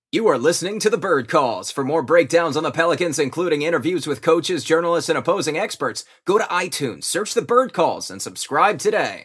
You are listening to the Bird Calls. For more breakdowns on the Pelicans, including interviews with coaches, journalists, and opposing experts, go to iTunes, search the Bird Calls, and subscribe today.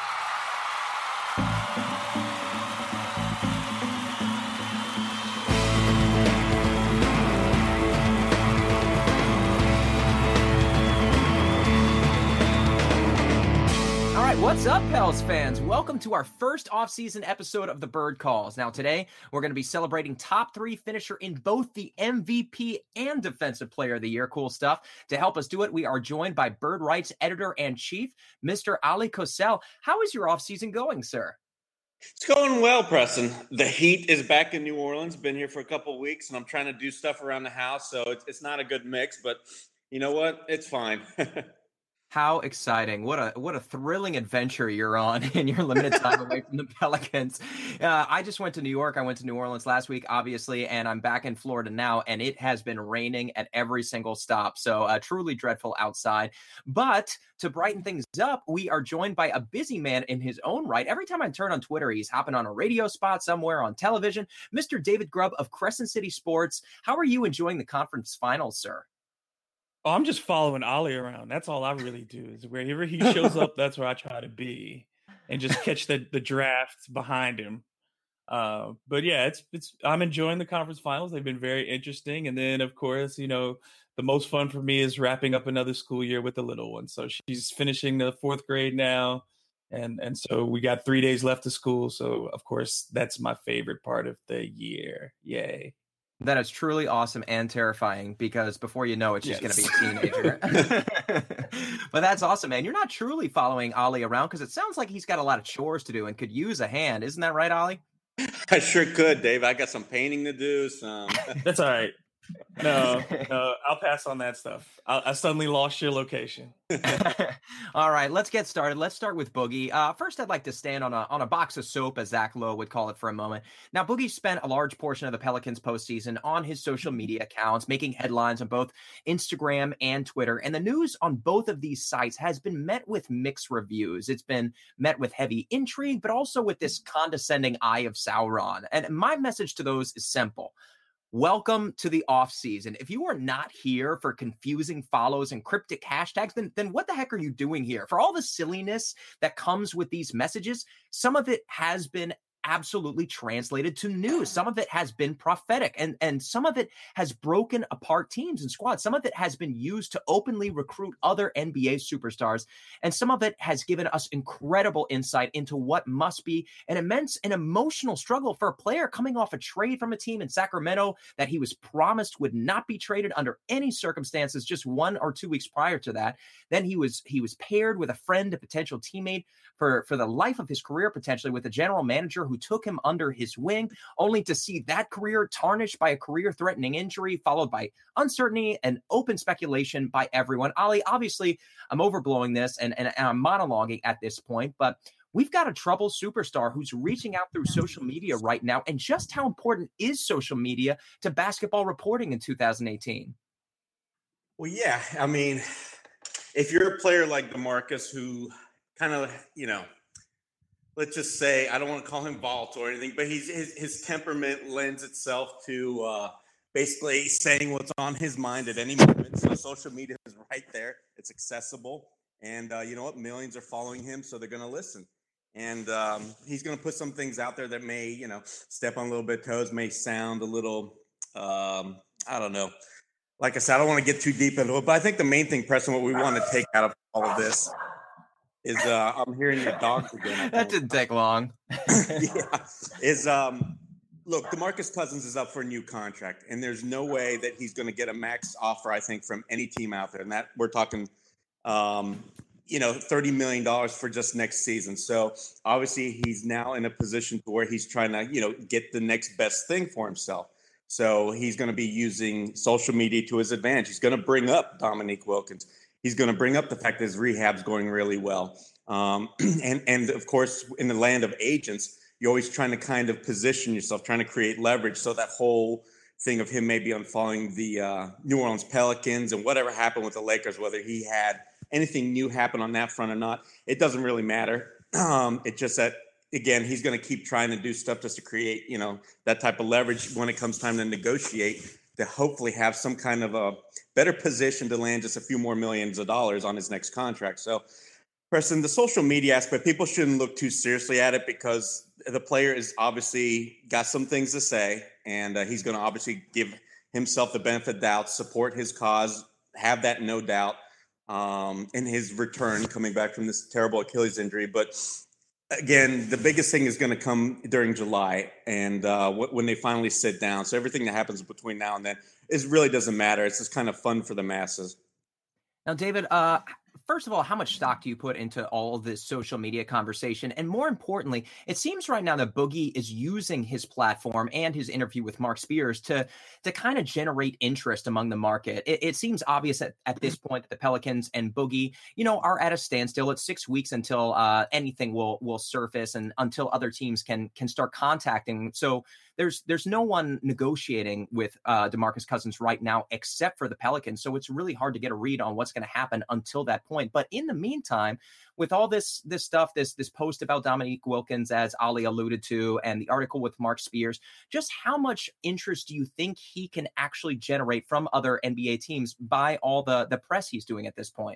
What's up, Pels fans? Welcome to our first off-season episode of the Bird Calls. Now, today, we're going to be celebrating top three finisher in both the MVP and Defensive Player of the Year. Cool stuff. To help us do it, we are joined by Bird Wright's editor-in-chief, Mr. Ali Kosel. How is your off-season going, sir? It's going well, Preston. The heat is back in New Orleans. Been here for a couple of weeks, and I'm trying to do stuff around the house, so it's not a good mix, but you know what? It's fine. How exciting. What a thrilling adventure you're on in your limited time away from the Pelicans. I just went to New York. I went to New Orleans last week, obviously, and I'm back in Florida now, and it has been raining at every single stop. So truly dreadful outside. But to brighten things up, we are joined by a busy man in his own right. Every time I turn on Twitter, he's hopping on a radio spot somewhere on television. Mr. David Grubb of Crescent City Sports. How are you enjoying the conference finals, sir? Oh, I'm just following Ali around. That's all I really do. Is wherever he shows up, that's where I try to be, and just catch the draft behind him. But yeah, it's I'm enjoying the conference finals. They've been very interesting, and then of course, the most fun for me is wrapping up another school year with the little one. So she's finishing the 4th grade now, and so we got 3 days left of school. So of course, that's my favorite part of the year. Yay! That is truly awesome and terrifying because before you know it, she's going to be a teenager. But that's awesome, man. You're not truly following Ali around because it sounds like he's got a lot of chores to do and could use a hand. Isn't that right, Ali? I sure could, Dave. I got some painting to do. That's all right. No, I'll pass on that stuff. I suddenly lost your location. All right, let's get started. Let's start with Boogie. First, I'd like to stand on a box of soap, as Zach Lowe would call it, for a moment. Now, Boogie spent a large portion of the Pelicans postseason on his social media accounts, making headlines on both Instagram and Twitter. And the news on both of these sites has been met with mixed reviews. It's been met with heavy intrigue, but also with this condescending eye of Sauron. And my message to those is simple. Welcome to the off season. If you are not here for confusing follows and cryptic hashtags, then what the heck are you doing here? For all the silliness that comes with these messages, some of it has been absolutely translated to news. Some of it has been prophetic, and some of it has broken apart teams and squads. Some of it has been used to openly recruit other NBA superstars, and some of it has given us incredible insight into what must be an immense and emotional struggle for a player coming off a trade from a team in Sacramento that he was promised would not be traded under any circumstances just 1 or 2 weeks prior to that. Then he was paired with a friend, a potential teammate for the life of his career, potentially with a general manager who took him under his wing, only to see that career tarnished by a career-threatening injury, followed by uncertainty and open speculation by everyone. Ali, obviously, I'm overblowing this and I'm monologuing at this point, but we've got a troubled superstar who's reaching out through social media right now. And just how important is social media to basketball reporting in 2018? Well, yeah. I mean, if you're a player like DeMarcus who kind of, let's just say, I don't want to call him volatile or anything, but his temperament lends itself to basically saying what's on his mind at any moment. So social media is right there. It's accessible. And you know what? Millions are following him, so they're going to listen. And he's going to put some things out there that may, step on a little bit of toes, may sound a little, I don't know. Like I said, I don't want to get too deep into it, but I think the main thing, Preston, what we want to take out of all of this is I'm hearing your dogs again. That didn't take long. Look, DeMarcus Cousins is up for a new contract, and there's no way that he's going to get a max offer, I think, from any team out there. And that we're talking, $30 million for just next season. So obviously he's now in a position to where he's trying to, get the next best thing for himself. So he's going to be using social media to his advantage. He's going to bring up Dominique Wilkins. He's going to bring up the fact that his rehab's going really well. And of course, in the land of agents, you're always trying to kind of position yourself, trying to create leverage. So that whole thing of him maybe unfollowing the New Orleans Pelicans and whatever happened with the Lakers, whether he had anything new happen on that front or not, it doesn't really matter. It's just that again, he's going to keep trying to do stuff just to create, that type of leverage when it comes time to negotiate, to hopefully have some kind of a better position to land just a few more millions of dollars on his next contract. So, Preston, the social media aspect, people shouldn't look too seriously at it, because the player is obviously got some things to say, and he's going to obviously give himself the benefit of the doubt, support his cause, have that no doubt in his return coming back from this terrible Achilles injury. But again, the biggest thing is going to come during July, and when they finally sit down. So everything that happens between now and then really doesn't matter. It's just kind of fun for the masses. Now, David, first of all, how much stock do you put into all of this social media conversation? And more importantly, it seems right now that Boogie is using his platform and his interview with Marc Spears to kind of generate interest among the market. It seems obvious at this point that the Pelicans and Boogie, are at a standstill. It's 6 weeks until anything will surface and until other teams can start contacting. So there's no one negotiating with DeMarcus Cousins right now except for the Pelicans. So it's really hard to get a read on what's going to happen until that point. But in the meantime, with all this stuff, this post about Dominique Wilkins, as Ali alluded to, and the article with Marc Spears, just how much interest do you think he can actually generate from other NBA teams by all the press he's doing at this point?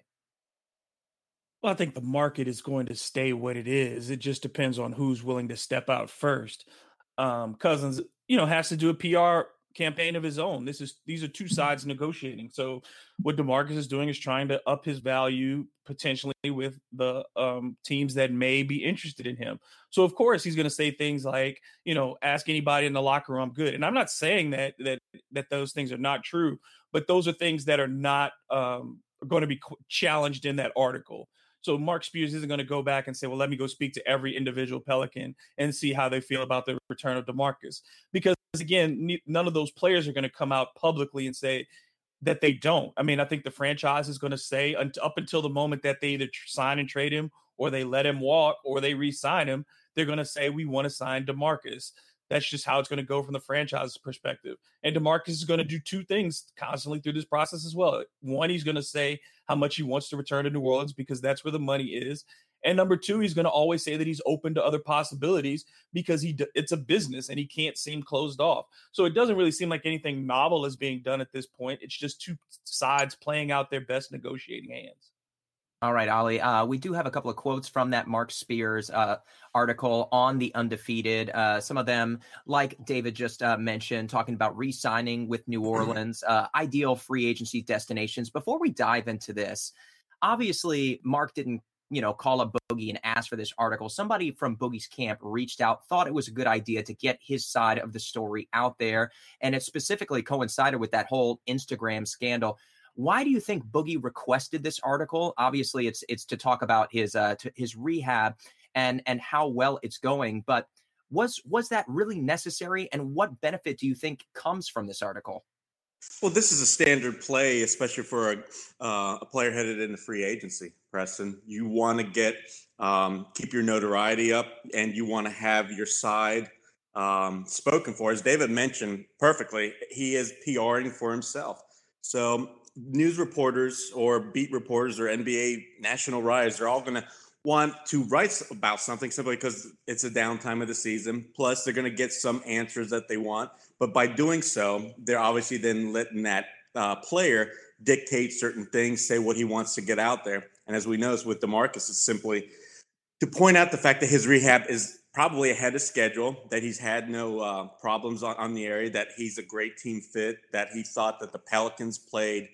Well, I think the market is going to stay what it is. It just depends on who's willing to step out first. Cousins, has to do a PR campaign of his own. These are two sides negotiating. So what DeMarcus is doing is trying to up his value potentially with the teams that may be interested in him. So of course he's going to say things like, ask anybody in the locker room, I'm good. And I'm not saying that those things are not true, but those are things that are not going to be challenged in that article. So Marc Spears isn't going to go back and say, well, let me go speak to every individual Pelican and see how they feel about the return of DeMarcus. Because, again, none of those players are going to come out publicly and say that they don't. I mean, I think the franchise is going to say up until the moment that they either sign and trade him or they let him walk or they re-sign him, they're going to say, we want to sign DeMarcus. That's just how it's going to go from the franchise's perspective. And DeMarcus is going to do two things constantly through this process as well. One, he's going to say how much he wants to return to New Orleans because that's where the money is. And number two, he's going to always say that he's open to other possibilities because it's a business and he can't seem closed off. So it doesn't really seem like anything novel is being done at this point. It's just two sides playing out their best negotiating hands. All right, Ali, we do have a couple of quotes from that Marc Spears article on the Undefeated. Some of them, like David just mentioned, talking about re-signing with New Orleans, ideal free agency destinations. Before we dive into this, obviously, Marc didn't call up Boogie and ask for this article. Somebody from Boogie's camp reached out, thought it was a good idea to get his side of the story out there. And it specifically coincided with that whole Instagram scandal. Why do you think Boogie requested this article? Obviously, it's to talk about his rehab and how well it's going. But was that really necessary? And what benefit do you think comes from this article? Well, this is a standard play, especially for a player headed into free agency, Preston. You want to get keep your notoriety up, and you want to have your side spoken for. As David mentioned perfectly, he is PRing for himself. So news reporters or beat reporters or NBA national writers are all going to want to write about something simply because it's a downtime of the season. Plus, they're going to get some answers that they want. But by doing so, they're obviously then letting that player dictate certain things, say what he wants to get out there. And as we know, with DeMarcus, it's simply to point out the fact that his rehab is probably ahead of schedule, that he's had no problems on the area, that he's a great team fit, that he thought that the Pelicans played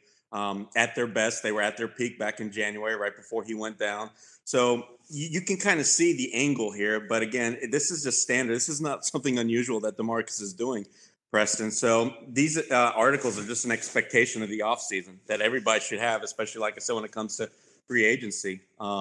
at their best. They were at their peak back in January, right before he went down. So you can kind of see the angle here. But again, this is just standard. This is not something unusual that DeMarcus is doing, Preston. So these articles are just an expectation of the offseason that everybody should have, especially, like I said, when it comes to free agency.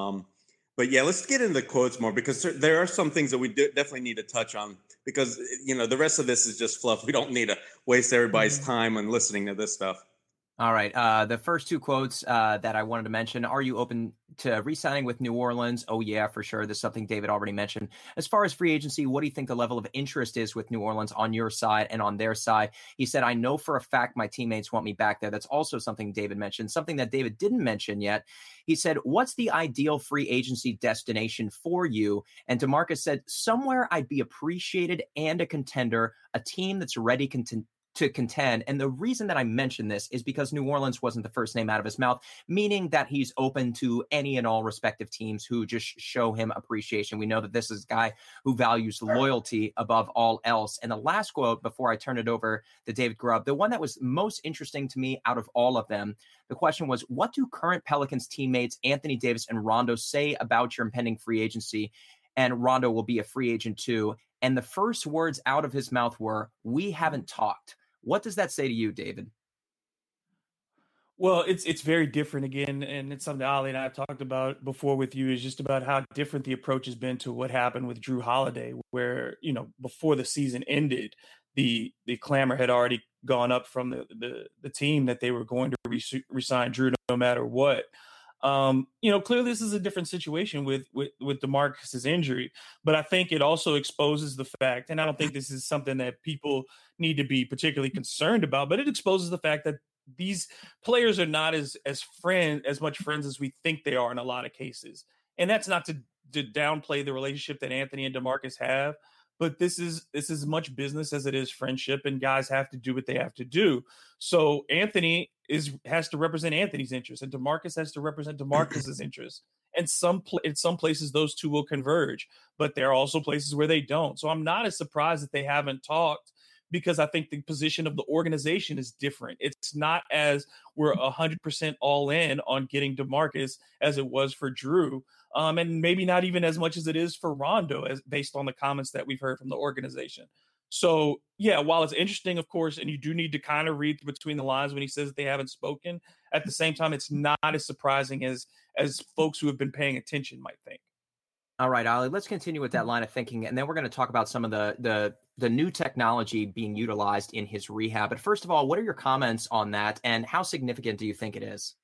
But yeah, let's get into the quotes more because there are some things that we definitely need to touch on because, the rest of this is just fluff. We don't need to waste everybody's time on listening to this stuff. All right. The first two quotes that I wanted to mention, are you open re-signing with New Orleans. Oh yeah, for sure. This is something David already mentioned. As far as free agency, what do you think the level of interest is with New Orleans on your side and on their side? He said, I know for a fact my teammates want me back there. That's also something David mentioned, something that David didn't mention yet. He said, what's the ideal free agency destination for you? And DeMarcus said, somewhere I'd be appreciated and a contender, a team that's ready to contend. And the reason that I mention this is because New Orleans wasn't the first name out of his mouth, meaning that he's open to any and all respective teams who just show him appreciation. We know that this is a guy who values loyalty above all else. And the last quote before I turn it over to David Grubb, the one that was most interesting to me out of all of them, the question was, what do current Pelicans teammates Anthony Davis and Rondo say about your impending free agency? And Rondo will be a free agent too. And the first words out of his mouth were, we haven't talked. What does that say to you, David? Well, it's very different again, and it's something Ali and I have talked about before with you, is just about how different the approach has been to what happened with Drew Holiday, where, before the season ended, the clamor had already gone up from the team that they were going to resign Drew no matter what. Clearly this is a different situation with DeMarcus's injury, but I think it also exposes the fact, and I don't think this is something that people need to be particularly concerned about, but it exposes the fact that these players are not as much friends as we think they are in a lot of cases. And that's not to downplay the relationship that Anthony and DeMarcus have, but this is as much business as it is friendship, and guys have to do what they have to do. So Anthony has to represent Anthony's interests, and DeMarcus has to represent DeMarcus's interests. And in some places those two will converge, but there are also places where they don't. So I'm not as surprised that they haven't talked, because I think the position of the organization is different. It's not as we're 100% all in on getting DeMarcus as it was for Drew. And maybe not even as much as it is for Rondo, as based on the comments that we've heard from the organization. So, yeah, while it's interesting, of course, and you do need to kind of read between the lines when he says that they haven't spoken, at the same time, it's not as surprising as folks who have been paying attention might think. All right, Ali, let's continue with that line of thinking, and then we're going to talk about some of the new technology being utilized in his rehab. But first of all, what are your comments on that, and how significant do you think it is?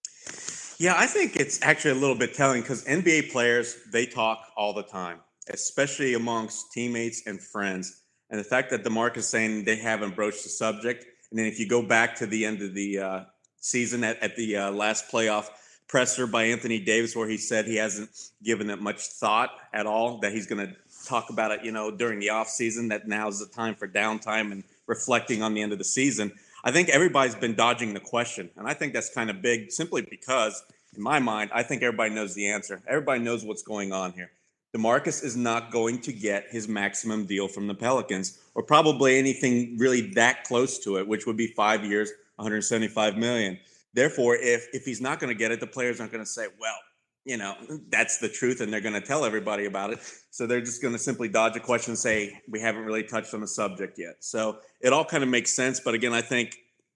Yeah, I think it's actually a little bit telling, because NBA players, they talk all the time, especially amongst teammates and friends. And the fact that DeMarcus is saying they haven't broached the subject, and then if you go back to the end of the season at the last playoff presser by Anthony Davis, where he said he hasn't given it much thought at all, that he's going to talk about it, during the offseason, that now's the time for downtime and reflecting on the end of the season. I think everybody's been dodging the question, and I think that's kind of big, simply because, in my mind, I think everybody knows the answer. Everybody knows what's going on here. DeMarcus is not going to get his maximum deal from the Pelicans, or probably anything really that close to it, which would be 5 years, $175 million. Therefore, if he's not going to get it, the players aren't going to say, well, that's the truth, and they're going to tell everybody about it. So they're just going to simply dodge a question and say, we haven't really touched on the subject yet. So it all kind of makes sense. But again, I think,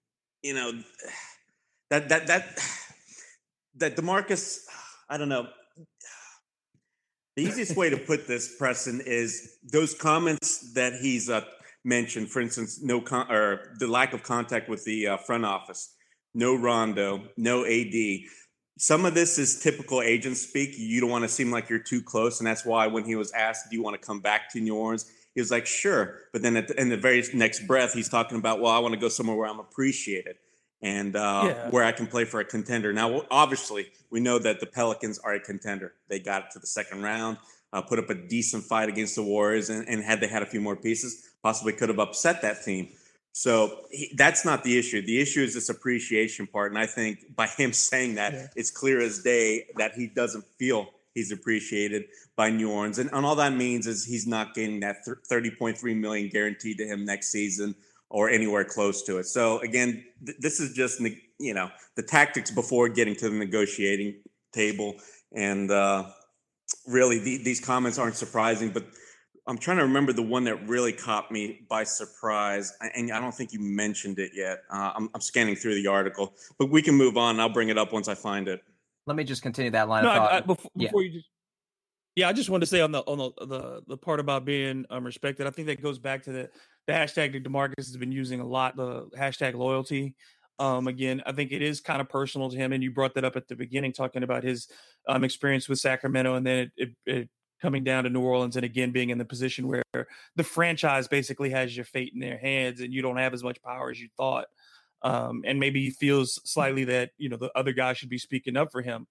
that DeMarcus, I don't know. The easiest way to put this, Preston, is those comments that he's mentioned, for instance, or the lack of contact with the front office, no Rondo, no AD. Some of this is typical agent speak. You don't want to seem like you're too close. And that's why when he was asked, do you want to come back to New Orleans? He was like, sure. But then in the very next breath, he's talking about, well, I want to go somewhere where I'm appreciated and where I can play for a contender. Now, obviously, we know that the Pelicans are a contender. They got to the second round, put up a decent fight against the Warriors, and had they had a few more pieces, possibly could have upset that team. So that's not the issue. The issue is this appreciation part. And I think by him saying that, it's clear as day that he doesn't feel he's appreciated by New Orleans. And all that means is he's not getting that $30.3 million guaranteed to him next season or anywhere close to it. So again, this is just, the tactics before getting to the negotiating table. And really these comments aren't surprising, but I'm trying to remember the one that really caught me by surprise, and I don't think you mentioned it yet. I'm scanning through the article, but we can move on. I'll bring it up once I find it. Let me just continue that line of thought. Before you just, I just wanted to say on the part about being respected. I think that goes back to the hashtag that DeMarcus has been using a lot, the hashtag loyalty. Again, I think it is kind of personal to him, and you brought that up at the beginning, talking about his experience with Sacramento, and then it coming down to New Orleans, and again being in the position where the franchise basically has your fate in their hands, and you don't have as much power as you thought. And maybe he feels slightly that the other guy should be speaking up for him.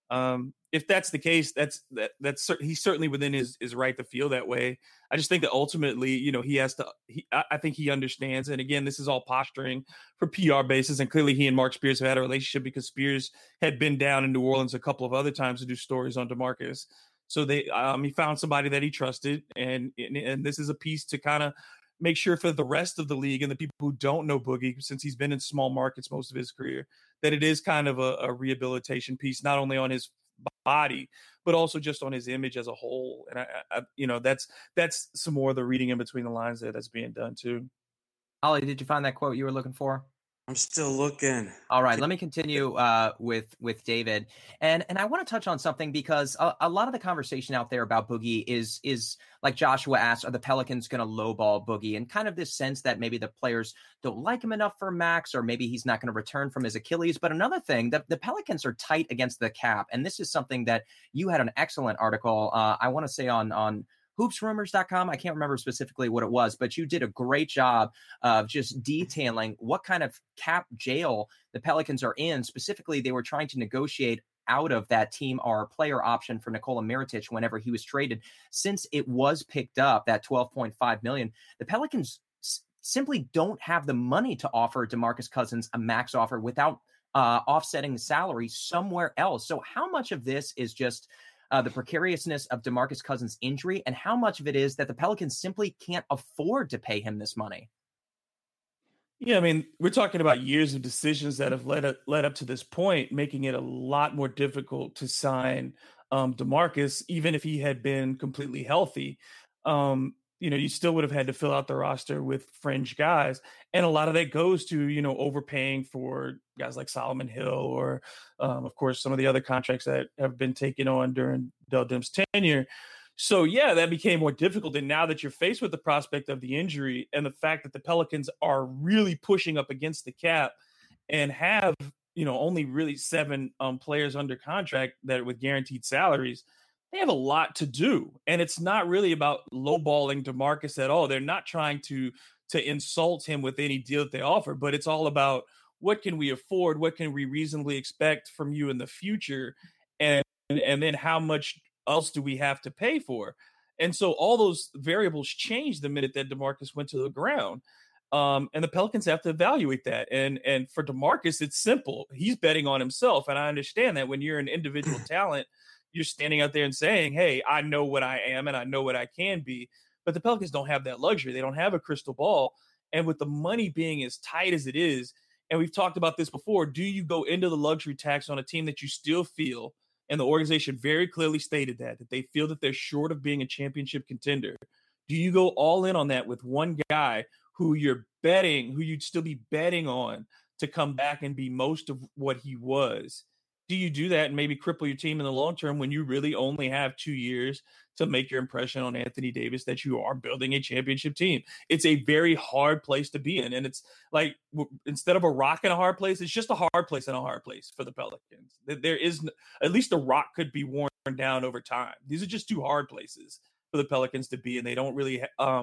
If that's the case, that's he's certainly within his right to feel that way. I just think that ultimately, he has to. I think he understands. And again, this is all posturing for PR basis. And clearly, he and Mark Spears have had a relationship because Spears had been down in New Orleans a couple of other times to do stories on DeMarcus. So he found somebody that he trusted, and this is a piece to kind of make sure for the rest of the league and the people who don't know Boogie, since he's been in small markets most of his career, that it is kind of a rehabilitation piece, not only on his body, but also just on his image as a whole. And I that's some more of the reading in between the lines that's being done too. Ollie, did you find that quote you were looking for? I'm still looking. All right, let me continue with David, and I want to touch on something because a lot of the conversation out there about Boogie is like Joshua asked, are the Pelicans going to lowball Boogie, and kind of this sense that maybe the players don't like him enough for max, or maybe he's not going to return from his Achilles. But another thing, the Pelicans are tight against the cap, and this is something that you had an excellent article, I want to say on hoopsrumors.com. I can't remember specifically what it was, but you did a great job of just detailing what kind of cap jail the Pelicans are in. Specifically, they were trying to negotiate out of that team or player option for Nikola Mirotic whenever he was traded. Since it was picked up, that $12.5 million, the Pelicans simply don't have the money to offer DeMarcus Cousins a max offer without offsetting the salary somewhere else. So how much of this is just the precariousness of DeMarcus Cousins' injury, and how much of it is that the Pelicans simply can't afford to pay him this money? Yeah, I mean, we're talking about years of decisions that have led up to this point, making it a lot more difficult to sign DeMarcus, even if he had been completely healthy. You still would have had to fill out the roster with fringe guys. And a lot of that goes to, overpaying for guys like Solomon Hill or, of course, some of the other contracts that have been taken on during Dell Demps' tenure. So, yeah, that became more difficult. And now that you're faced with the prospect of the injury and the fact that the Pelicans are really pushing up against the cap and have, only really 7 players under contract that with guaranteed salaries, they have a lot to do. And it's not really about lowballing DeMarcus at all. They're not trying to insult him with any deal that they offer, but it's all about what can we afford? What can we reasonably expect from you in the future? And then how much else do we have to pay for? And so all those variables changed the minute that DeMarcus went to the ground. And the Pelicans have to evaluate that. And for DeMarcus, it's simple. He's betting on himself. And I understand that when you're an individual talent, you're standing out there and saying, hey, I know what I am and I know what I can be. But the Pelicans don't have that luxury. They don't have a crystal ball. And with the money being as tight as it is, and we've talked about this before, do you go into the luxury tax on a team that you still feel, and the organization very clearly stated that they feel that they're short of being a championship contender? Do you go all in on that with one guy who you'd still be betting on to come back and be most of what he was? Do you do that and maybe cripple your team in the long term when you really only have 2 years to make your impression on Anthony Davis that you are building a championship team? It's a very hard place to be in. And it's like, instead of a rock in a hard place, it's just a hard place and a hard place for the Pelicans. There is, at least a rock could be worn down over time. These are just 2 hard places for the Pelicans to be, and they don't really,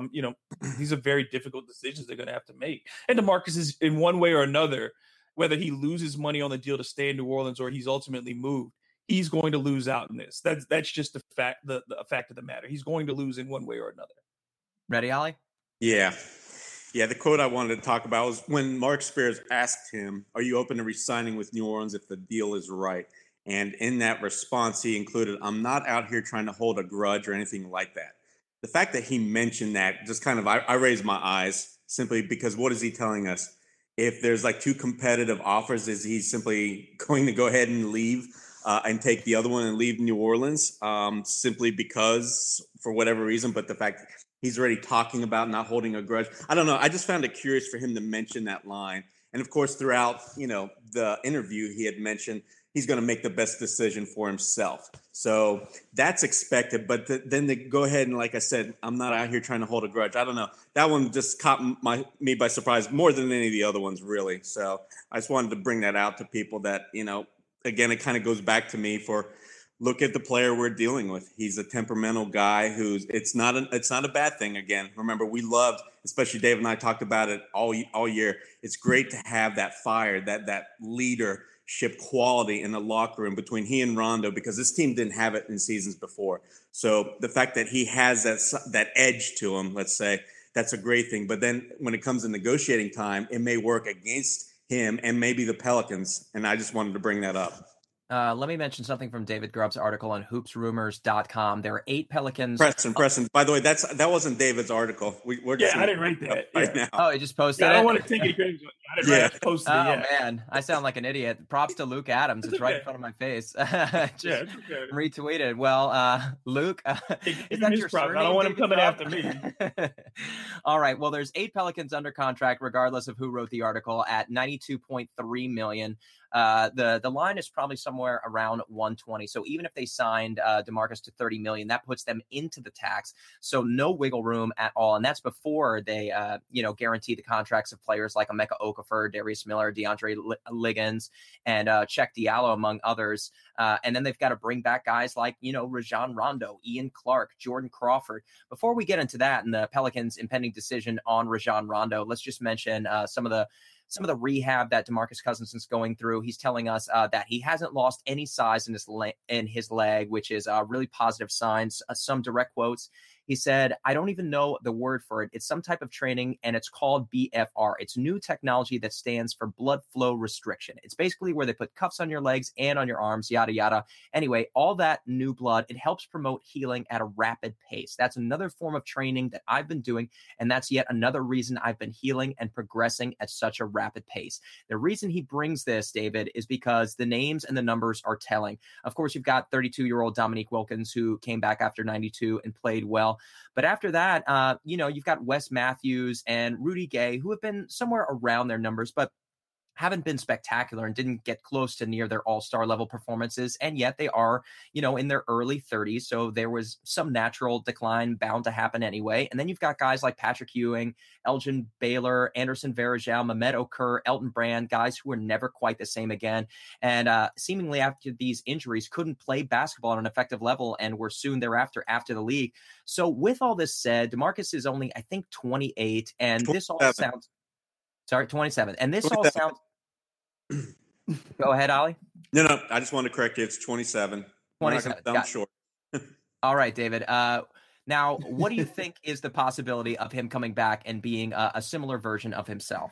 these are very difficult decisions they're going to have to make. And DeMarcus is, in one way or another, whether he loses money on the deal to stay in New Orleans or he's ultimately moved, he's going to lose out in this. That's just the fact of the matter. He's going to lose in one way or another. Ready, Ollie? Yeah. The quote I wanted to talk about was when Mark Spears asked him, are you open to re-signing with New Orleans if the deal is right? And in that response, he included, I'm not out here trying to hold a grudge or anything like that. The fact that he mentioned that just kind of, I raised my eyes simply because what is he telling us? If there's like 2 competitive offers, is he simply going to go ahead and leave and take the other one and leave New Orleans simply because for whatever reason? But the fact he's already talking about not holding a grudge, I don't know. I just found it curious for him to mention that line. And of course, throughout, the interview, he had mentioned, he's going to make the best decision for himself. So that's expected. But then they go ahead and, like I said, I'm not out here trying to hold a grudge. I don't know. That one just caught me by surprise more than any of the other ones, really. So I just wanted to bring that out to people that, again, it kind of goes back to me for look at the player we're dealing with. He's a temperamental guy who's it's not a bad thing. Again, remember, we loved, especially Dave and I talked about it all year. It's great to have that fire, that leadership quality in the locker room between he and Rondo, because this team didn't have it in seasons before. So the fact that he has that edge to him, let's say, that's a great thing. But then when it comes to negotiating time, it may work against him and maybe the Pelicans. And I just wanted to bring that up. Let me mention something from David Grubb's article on hoopsrumors.com. There are 8 Pelicans. Preston. By the way, that wasn't David's article. I didn't write that right now. Oh, he just posted it? I don't want to take any credit. I didn't write it. Posted it. Oh, man. I sound like an idiot. Props to Luke Adams. It's right in front of my face. Just okay. Retweeted. Well, Luke, is that your surname? I don't want him coming after me. All right. Well, there's 8 Pelicans under contract, regardless of who wrote the article, at $92.3 million. The line is probably somewhere around 120. So even if they signed DeMarcus to $30 million, that puts them into the tax. So no wiggle room at all. And that's before they, guarantee the contracts of players like Emeka Okafor, Darius Miller, DeAndre Liggins, and Cheick Diallo, among others. And then they've got to bring back guys like, Rajon Rondo, Ian Clark, Jordan Crawford. Before we get into that and the Pelicans' impending decision on Rajon Rondo, let's just mention some of the rehab that DeMarcus Cousins is going through. He's telling us that he hasn't lost any size in his leg, which is really positive signs. Some direct quotes. He said, "I don't even know the word for it. It's some type of training, and it's called BFR. It's new technology that stands for blood flow restriction. It's basically where they put cuffs on your legs and on your arms, yada, yada. Anyway, all that new blood, it helps promote healing at a rapid pace. That's another form of training that I've been doing, and that's yet another reason I've been healing and progressing at such a rapid pace." The reason he brings this, David, is because the names and the numbers are telling. Of course, you've got 32-year-old Dominique Wilkins, who came back after 92 and played well. But after that, you've got Wes Matthews and Rudy Gay, who have been somewhere around their numbers, but haven't been spectacular and didn't get close to near their all-star level performances. And yet they are, in their early 30s. So there was some natural decline bound to happen anyway. And then you've got guys like Patrick Ewing, Elgin Baylor, Anderson Varejao, Mehmet Okur, Elton Brand, guys who were never quite the same again. And seemingly after these injuries couldn't play basketball on an effective level and were soon thereafter after the league. So with all this said, DeMarcus is only, I think, 28. And 27. This all sounds... Sorry, 27. And this 27. All sounds... Go ahead, Ollie. No, I just want to correct you. It's 27. 27. I'm short. All right, David. Now, what do you think is the possibility of him coming back and being a similar version of himself?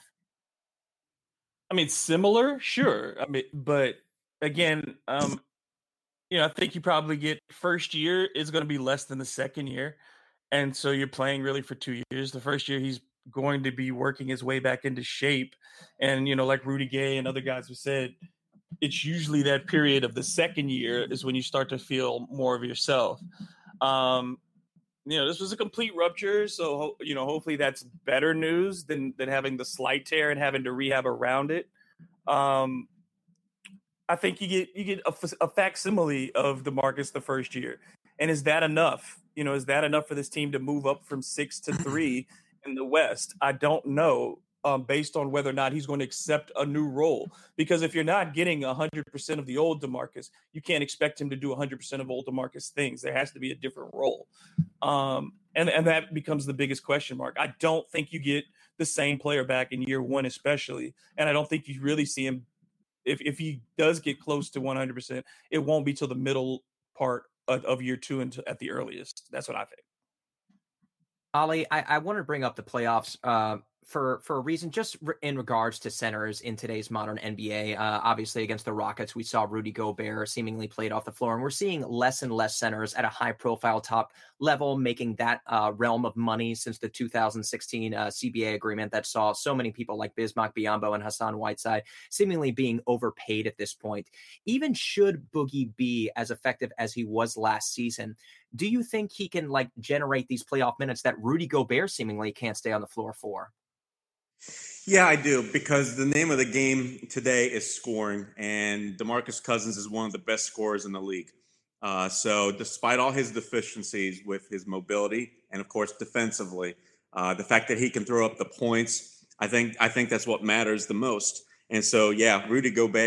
I mean, similar, sure. But again, I think you probably get first year is going to be less than the second year. And so you're playing really for 2 years. The first year he's going to be working his way back into shape. And, like Rudy Gay and other guys have said, it's usually that period of the second year is when you start to feel more of yourself. This was a complete rupture. So, hopefully that's better news than having the slight tear and having to rehab around it. I think you get a facsimile of DeMarcus the first year. And is that enough? Is that enough for this team to move up from 6 to 3 in the West? I don't know, based on whether or not he's going to accept a new role. Because if you're not getting 100% of the old DeMarcus, you can't expect him to do 100% of old DeMarcus things. There has to be a different role. And that becomes the biggest question mark. I don't think you get the same player back in year one, especially. And I don't think you really see him. If he does get close to 100%, it won't be till the middle part of year two and at the earliest. That's what I think. Ollie, I want to bring up the playoffs for a reason, just in regards to centers in today's modern NBA. Obviously, against the Rockets, we saw Rudy Gobert seemingly played off the floor, and we're seeing less and less centers at a high-profile top level, making that realm of money since the 2016 CBA agreement that saw so many people like Bismack Biyombo and Hassan Whiteside seemingly being overpaid at this point. Even should Boogie be as effective as he was last season, do you think he can generate these playoff minutes that Rudy Gobert seemingly can't stay on the floor for? Yeah, I do, because the name of the game today is scoring, and DeMarcus Cousins is one of the best scorers in the league. So, despite all his deficiencies with his mobility and, of course, defensively, the fact that he can throw up the points, I think that's what matters the most. And so, yeah, Rudy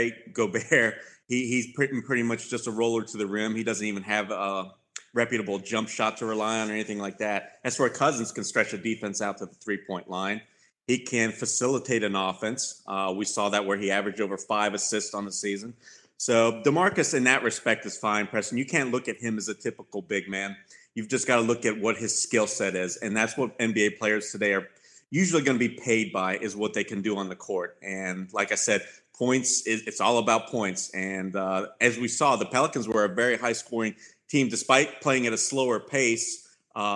Gobert, he's pretty much just a roller to the rim. He doesn't even have a reputable jump shot to rely on or anything like that. That's where Cousins can stretch a defense out to the 3-point line. He can facilitate an offense. We saw that where he averaged over 5 assists on the season. So DeMarcus, in that respect, is fine, Preston. You can't look at him as a typical big man. You've just got to look at what his skill set is, and that's what NBA players today are usually going to be paid by, is what they can do on the court. And like I said, it's all about points. And as we saw, the Pelicans were a very high-scoring team, despite playing at a slower pace.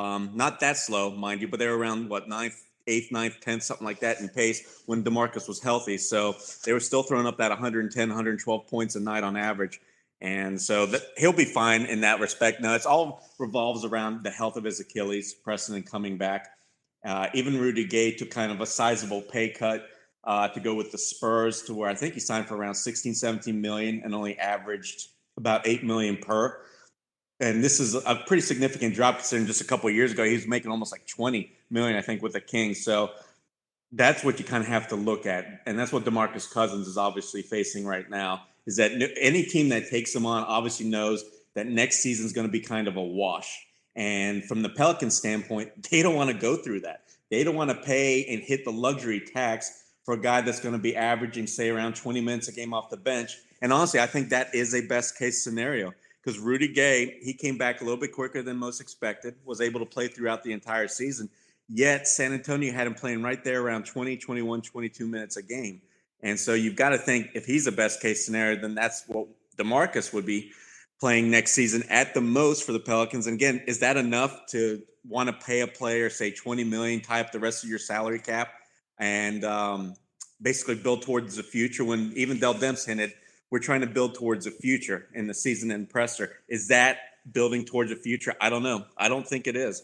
Not that slow, mind you, but they were around, eighth, ninth, 10th, something like that in pace when DeMarcus was healthy. So they were still throwing up that 110, 112 points a night on average. And so he'll be fine in that respect. Now, it's all revolves around the health of his Achilles, Preston, and coming back. Even Rudy Gay took kind of a sizable pay cut to go with the Spurs, to where I think he signed for around 16, 17 million and only averaged about 8 million per. And this is a pretty significant drop, considering just a couple of years ago he was making almost like 20 million, I think, with the Kings. So that's what you kind of have to look at, and that's what DeMarcus Cousins is obviously facing right now. Is that any team that takes him on obviously knows that next season is going to be kind of a wash. And from the Pelicans standpoint, they don't want to go through that. They don't want to pay and hit the luxury tax for a guy that's going to be averaging, say, around 20 minutes a game off the bench. And honestly, I think that is a best case scenario, because Rudy Gay, he came back a little bit quicker than most expected, was able to play throughout the entire season. Yet San Antonio had him playing right there around 20, 21, 22 minutes a game. And so you've got to think, if he's a best case scenario, then that's what DeMarcus would be playing next season at the most for the Pelicans. And again, is that enough to want to pay a player, say, 20 million, tie up the rest of your salary cap, and basically build towards the future, when even Dell Demps hinted, we're trying to build towards a future in the season end presser? Is that building towards a future? I don't know. I don't think it is.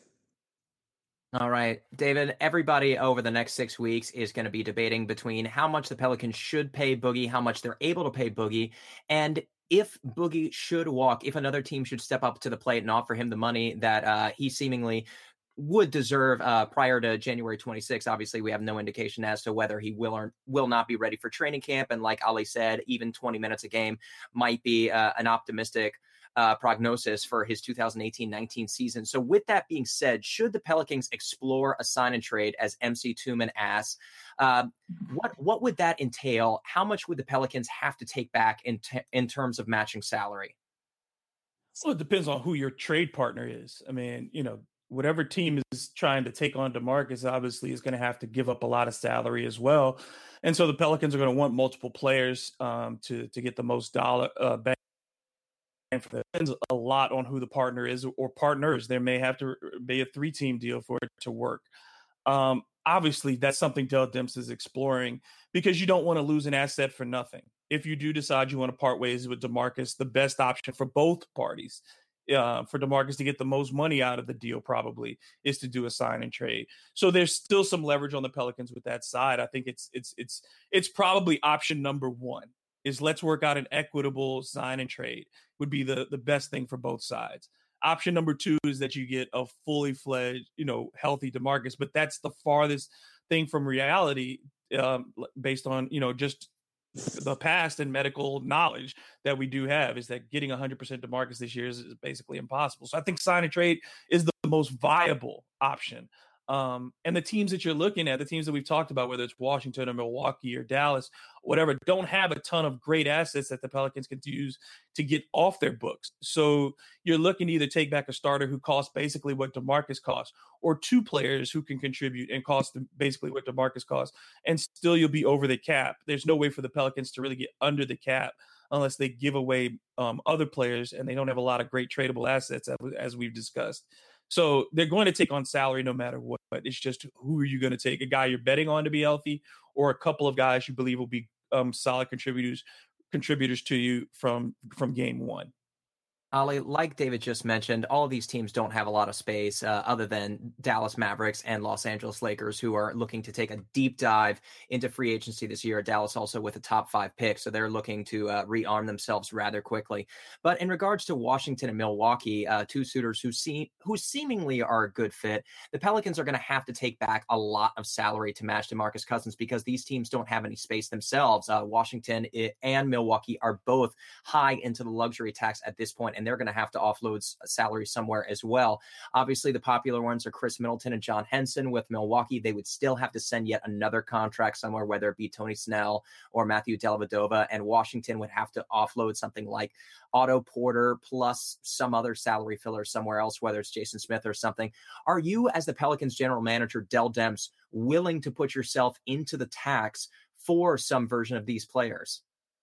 All right, David, everybody over the next 6 weeks is going to be debating between how much the Pelicans should pay Boogie, how much they're able to pay Boogie, and if Boogie should walk, if another team should step up to the plate and offer him the money that he seemingly would deserve prior to January 26th. Obviously, we have no indication as to whether he will or will not be ready for training camp. And like Ali said, even 20 minutes a game might be an optimistic prognosis for his 2018-19 season. So with that being said, should the Pelicans explore a sign and trade, as MC Tuman asks, what would that entail? How much would the Pelicans have to take back in terms of matching salary? Well, it depends on who your trade partner is. I mean, whatever team is trying to take on DeMarcus obviously is going to have to give up a lot of salary as well. And so the Pelicans are going to want multiple players to get the most dollar bang. And it depends a lot on who the partner is or partners. There may have to be a 3-team deal for it to work. Obviously, that's something Dell Demps is exploring, because you don't want to lose an asset for nothing. If you do decide you want to part ways with DeMarcus, the best option for both parties, for DeMarcus to get the most money out of the deal, probably is to do a sign and trade. So there's still some leverage on the Pelicans with that side. I think it's probably option number one, is let's work out an equitable sign and trade, would be the best thing for both sides. Option number two is that you get a fully fledged, healthy DeMarcus, but that's the farthest thing from reality, based on, just the past and medical knowledge that we do have, is that getting 100% DeMarcus this year is basically impossible. So I think sign and trade is the most viable option. And the teams that you're looking at, the teams that we've talked about, whether it's Washington or Milwaukee or Dallas, whatever, don't have a ton of great assets that the Pelicans can use to get off their books. So you're looking to either take back a starter who costs basically what DeMarcus costs, or 2 players who can contribute and cost basically what DeMarcus costs, and still you'll be over the cap. There's no way for the Pelicans to really get under the cap unless they give away other players, and they don't have a lot of great tradable assets, as we've discussed. So they're going to take on salary no matter what. It's just, who are you going to take? A guy you're betting on to be healthy, or a couple of guys you believe will be solid contributors to you from game one? Ollie, like David just mentioned, all of these teams don't have a lot of space other than Dallas Mavericks and Los Angeles Lakers, who are looking to take a deep dive into free agency this year. Dallas also with a top 5 pick, so they're looking to rearm themselves rather quickly. But in regards to Washington and Milwaukee, two suitors who seemingly are a good fit, the Pelicans are going to have to take back a lot of salary to match DeMarcus Cousins because these teams don't have any space themselves. Washington and Milwaukee are both high into the luxury tax at this point, and they're going to have to offload salary somewhere as well. Obviously, the popular ones are Chris Middleton and John Henson with Milwaukee. They would still have to send yet another contract somewhere, whether it be Tony Snell or Matthew Dellavedova, and Washington would have to offload something like Otto Porter plus some other salary filler somewhere else, whether it's Jason Smith or something. Are you, as the Pelicans general manager, Dell Demps, willing to put yourself into the tax for some version of these players?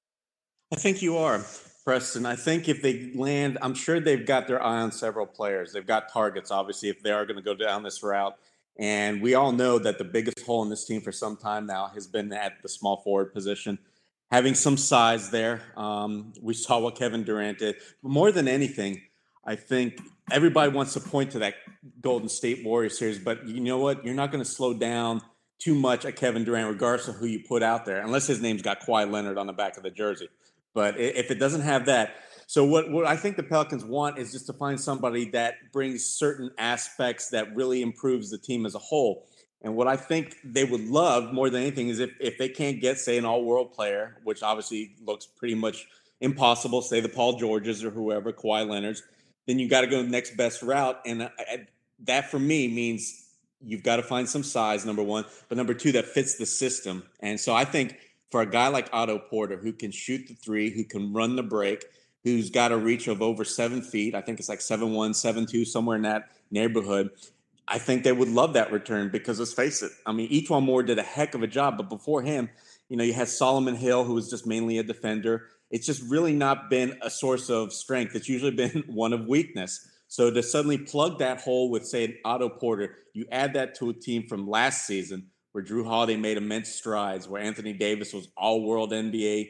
I think you are, Preston. I think if they land, I'm sure they've got their eye on several players. They've got targets, obviously, if they are going to go down this route. And we all know that the biggest hole in this team for some time now has been at the small forward position. Having some size there. We saw what Kevin Durant did. But more than anything, I think everybody wants to point to that Golden State Warriors series. But you know what? You're not going to slow down too much at Kevin Durant, regardless of who you put out there, unless his name's got Kawhi Leonard on the back of the jersey. But if it doesn't have that, so what I think the Pelicans want is just to find somebody that brings certain aspects that really improves the team as a whole. And what I think they would love more than anything is if they can't get, say, an all-world player, which obviously looks pretty much impossible, say the Paul Georges or whoever, Kawhi Leonard's, then you got to go the next best route. And that for me means you've got to find some size, number one, but number two, that fits the system. And so I think for a guy like Otto Porter, who can shoot the three, who can run the break, who's got a reach of over 7 feet, I think it's like 7'1", 7'2", somewhere in that neighborhood, I think they would love that return because let's face it, I mean, Etuan Moore did a heck of a job, but before him, you had Solomon Hill, who was just mainly a defender. It's just really not been a source of strength. It's usually been one of weakness. So to suddenly plug that hole with, say, Otto Porter, you add that to a team from last season where Drew Holiday made immense strides, where Anthony Davis was all-world NBA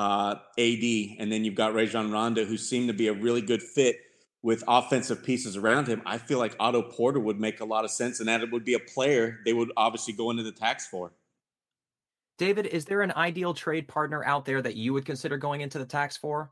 AD, and then you've got Rajon Rondo, who seemed to be a really good fit with offensive pieces around him. I feel like Otto Porter would make a lot of sense, and that it would be a player they would obviously go into the tax for. David, is there an ideal trade partner out there that you would consider going into the tax for?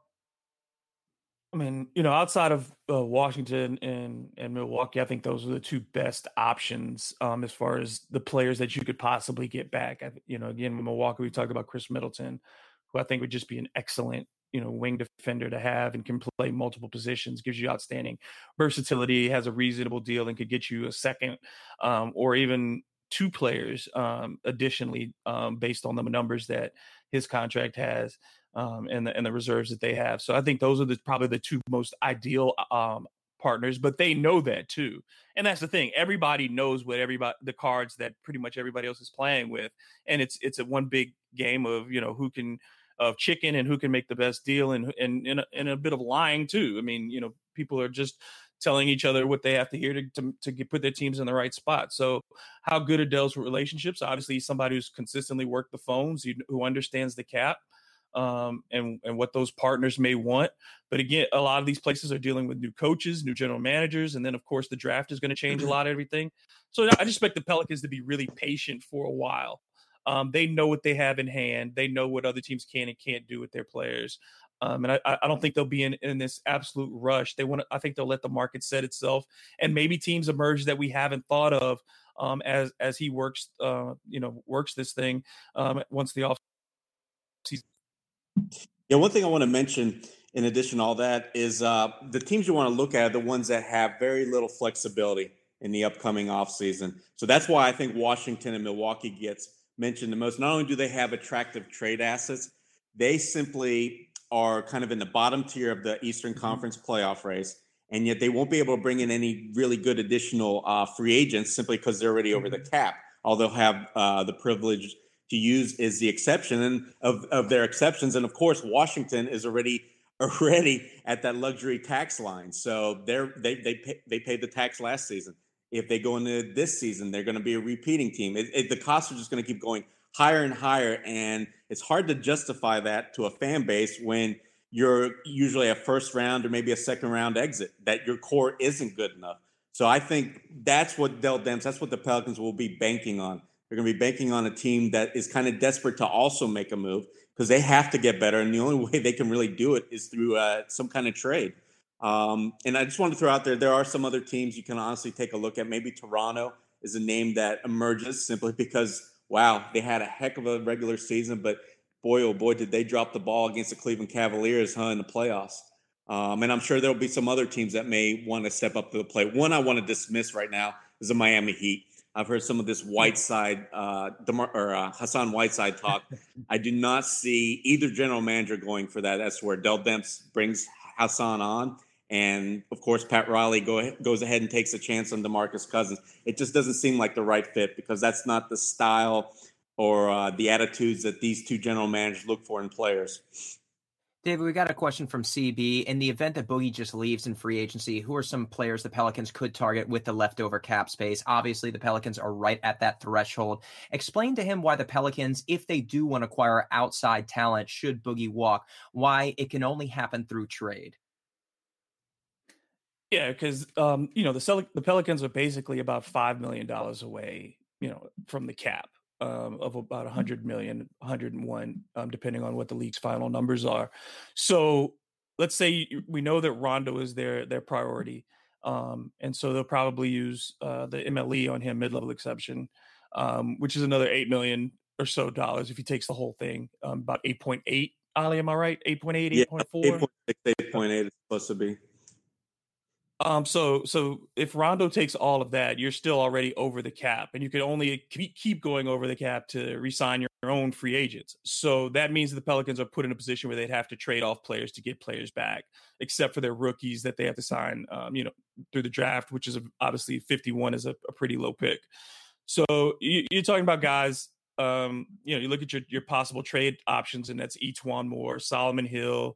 I mean, outside of Washington and Milwaukee, I think those are the two best options as far as the players that you could possibly get back. Again, with Milwaukee, we talked about Chris Middleton, who I think would just be an excellent, wing defender to have and can play multiple positions, gives you outstanding versatility, has a reasonable deal, and could get you a second or even two players additionally based on the numbers that his contract has. And the reserves that they have. So I think those are probably the two most ideal partners, but they know that too. And that's the thing. Everybody knows what the cards that pretty much everybody else is playing with. And it's a one big game of, who can of chicken and who can make the best deal and a bit of lying too. I mean, people are just telling each other what they have to hear to put their teams in the right spot. So how good are Dell's relationships? Obviously, he's somebody who's consistently worked the phones, who understands the cap. And what those partners may want. But again, a lot of these places are dealing with new coaches, new general managers, and then of course the draft is going to change a lot of everything. So I just expect the Pelicans to be really patient for a while. They know what they have in hand. They know what other teams can and can't do with their players. And I don't think they'll be in this absolute rush. I think they'll let the market set itself, and maybe teams emerge that we haven't thought of as he works this thing once the off season. Yeah, one thing I want to mention in addition to all that is the teams you want to look at are the ones that have very little flexibility in the upcoming offseason. So that's why I think Washington and Milwaukee gets mentioned the most. Not only do they have attractive trade assets, they simply are kind of in the bottom tier of the Eastern Conference playoff race, and yet they won't be able to bring in any really good additional free agents simply because they're already over the cap. All they'll have the privilege to use is the exception of their exceptions. And of course, Washington is already at that luxury tax line. So they paid the tax last season. If they go into this season, they're going to be a repeating team. The costs are just going to keep going higher and higher. And it's hard to justify that to a fan base when you're usually a first round or maybe a second round exit, that your core isn't good enough. So I think that's what that's what the Pelicans will be banking on. They're going to be banking on a team that is kind of desperate to also make a move because they have to get better. And the only way they can really do it is through some kind of trade. And I just want to throw out there are some other teams you can honestly take a look at. Maybe Toronto is a name that emerges simply because, wow, they had a heck of a regular season, but boy, oh boy, did they drop the ball against the Cleveland Cavaliers, in the playoffs. And I'm sure there'll be some other teams that may want to step up to the plate. One I want to dismiss right now is the Miami Heat. I've heard some of this Whiteside, Hassan Whiteside talk. I do not see either general manager going for that. That's where Dell Demps brings Hassan on. And, of course, Pat Riley goes ahead and takes a chance on DeMarcus Cousins. It just doesn't seem like the right fit because that's not the style or the attitudes that these two general managers look for in players. David, we got a question from CB. In the event that Boogie just leaves in free agency, who are some players the Pelicans could target with the leftover cap space? Obviously, the Pelicans are right at that threshold. Explain to him why the Pelicans, if they do want to acquire outside talent, should Boogie walk, why it can only happen through trade. Yeah, because the Pelicans are basically about $5 million away, from the cap. Of about 100 million, 101, depending on what the league's final numbers are. So let's say we know that Rondo is their priority. And so they'll probably use the MLE on him, mid-level exception, which is another $8 million or so dollars if he takes the whole thing. About 8.8, Ali, am I right? 8.8, yeah, 8.4? 8.8 is supposed to be. So if Rondo takes all of that, you're still already over the cap, and you can only keep going over the cap to re-sign your own free agents. So that means the Pelicans are put in a position where they'd have to trade off players to get players back, except for their rookies that they have to sign, through the draft, which is obviously 51 is a pretty low pick. So you're talking about guys, you look at your possible trade options, and that's Etuan Moore, Solomon Hill,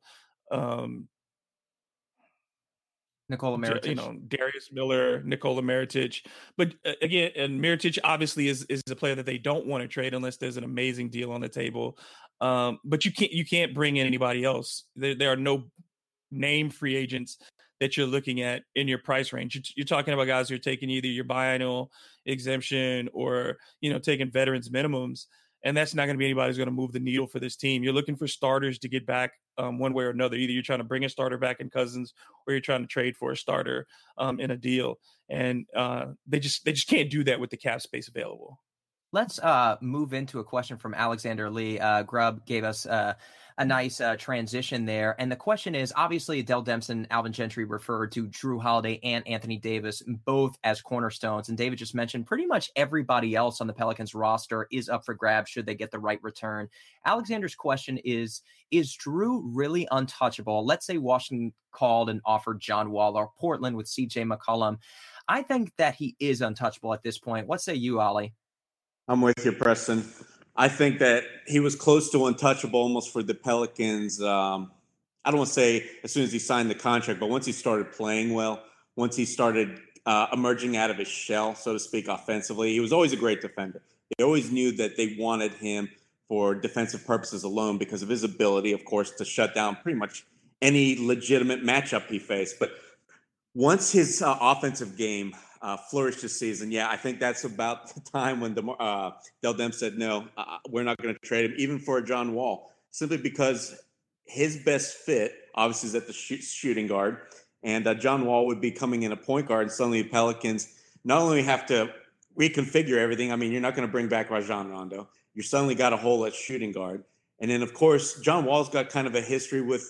Nikola Mirotic. Darius Miller, Nikola Mirotic. But again, and Mirotic obviously is a player that they don't want to trade unless there's an amazing deal on the table. But you can't bring in anybody else. There are no name free agents that you're looking at in your price range. You're talking about guys who are taking either your biannual exemption or, taking veterans minimums. And that's not going to be anybody who's going to move the needle for this team. You're looking for starters to get back one way or another. Either you're trying to bring a starter back in Cousins, or you're trying to trade for a starter in a deal. And they just can't do that with the cap space available. Let's move into a question from Alexander Lee. Grubb gave us a nice transition there. And the question is, obviously, Dell Demps and Alvin Gentry referred to Drew Holiday and Anthony Davis both as cornerstones. And David just mentioned pretty much everybody else on the Pelicans roster is up for grabs should they get the right return. Alexander's question is Drew really untouchable? Let's say Washington called and offered John Wall, or Portland with CJ McCollum. I think that he is untouchable at this point. What say you, Ollie? I'm with you, Preston. I think that he was close to untouchable almost for the Pelicans. I don't want to say as soon as he signed the contract, but once he started playing well, once he started emerging out of his shell, so to speak, offensively, he was always a great defender. They always knew that they wanted him for defensive purposes alone because of his ability, of course, to shut down pretty much any legitimate matchup he faced. But once his offensive game flourished this season, I think that's about the time when Dell Demps said, no, we're not going to trade him, even for John Wall, simply because his best fit, obviously, is at the shooting guard. And John Wall would be coming in a point guard, and suddenly the Pelicans not only have to reconfigure everything. I mean, you're not going to bring back Rajon Rondo. You suddenly got a hole at shooting guard. And then, of course, John Wall's got kind of a history with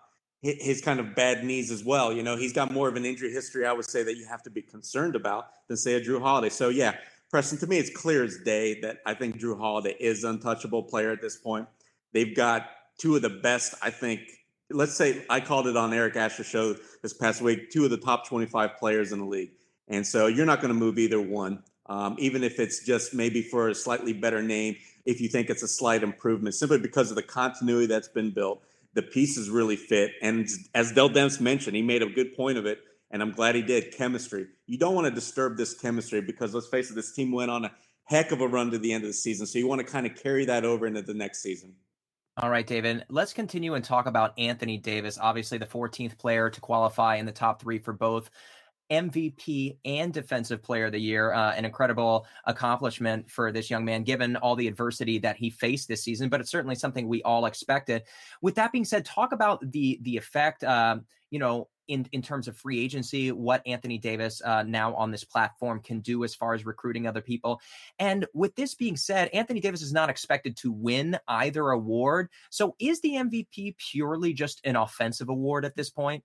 his kind of bad knees as well. He's got more of an injury history, I would say, that you have to be concerned about than, say, a Drew Holiday. So, Preston, to me, it's clear as day that I think Drew Holiday is an untouchable player at this point. They've got two of the best, I think. Let's say I called it on Eric Asher's show this past week, two of the top 25 players in the league. And so you're not going to move either one, even if it's just maybe for a slightly better name, if you think it's a slight improvement, simply because of the continuity that's been built. The pieces really fit. And as Dell Demps mentioned, he made a good point of it, and I'm glad he did, chemistry. You don't want to disturb this chemistry because, let's face it, this team went on a heck of a run to the end of the season. So you want to kind of carry that over into the next season. All right, David, let's continue and talk about Anthony Davis, obviously the 14th player to qualify in the top three for both MVP and Defensive Player of the Year. An incredible accomplishment for this young man, given all the adversity that he faced this season, but it's certainly something we all expected. With that being said, talk about the effect, in terms of free agency, what Anthony Davis now on this platform can do as far as recruiting other people. And with this being said, Anthony Davis is not expected to win either award. So is the MVP purely just an offensive award at this point?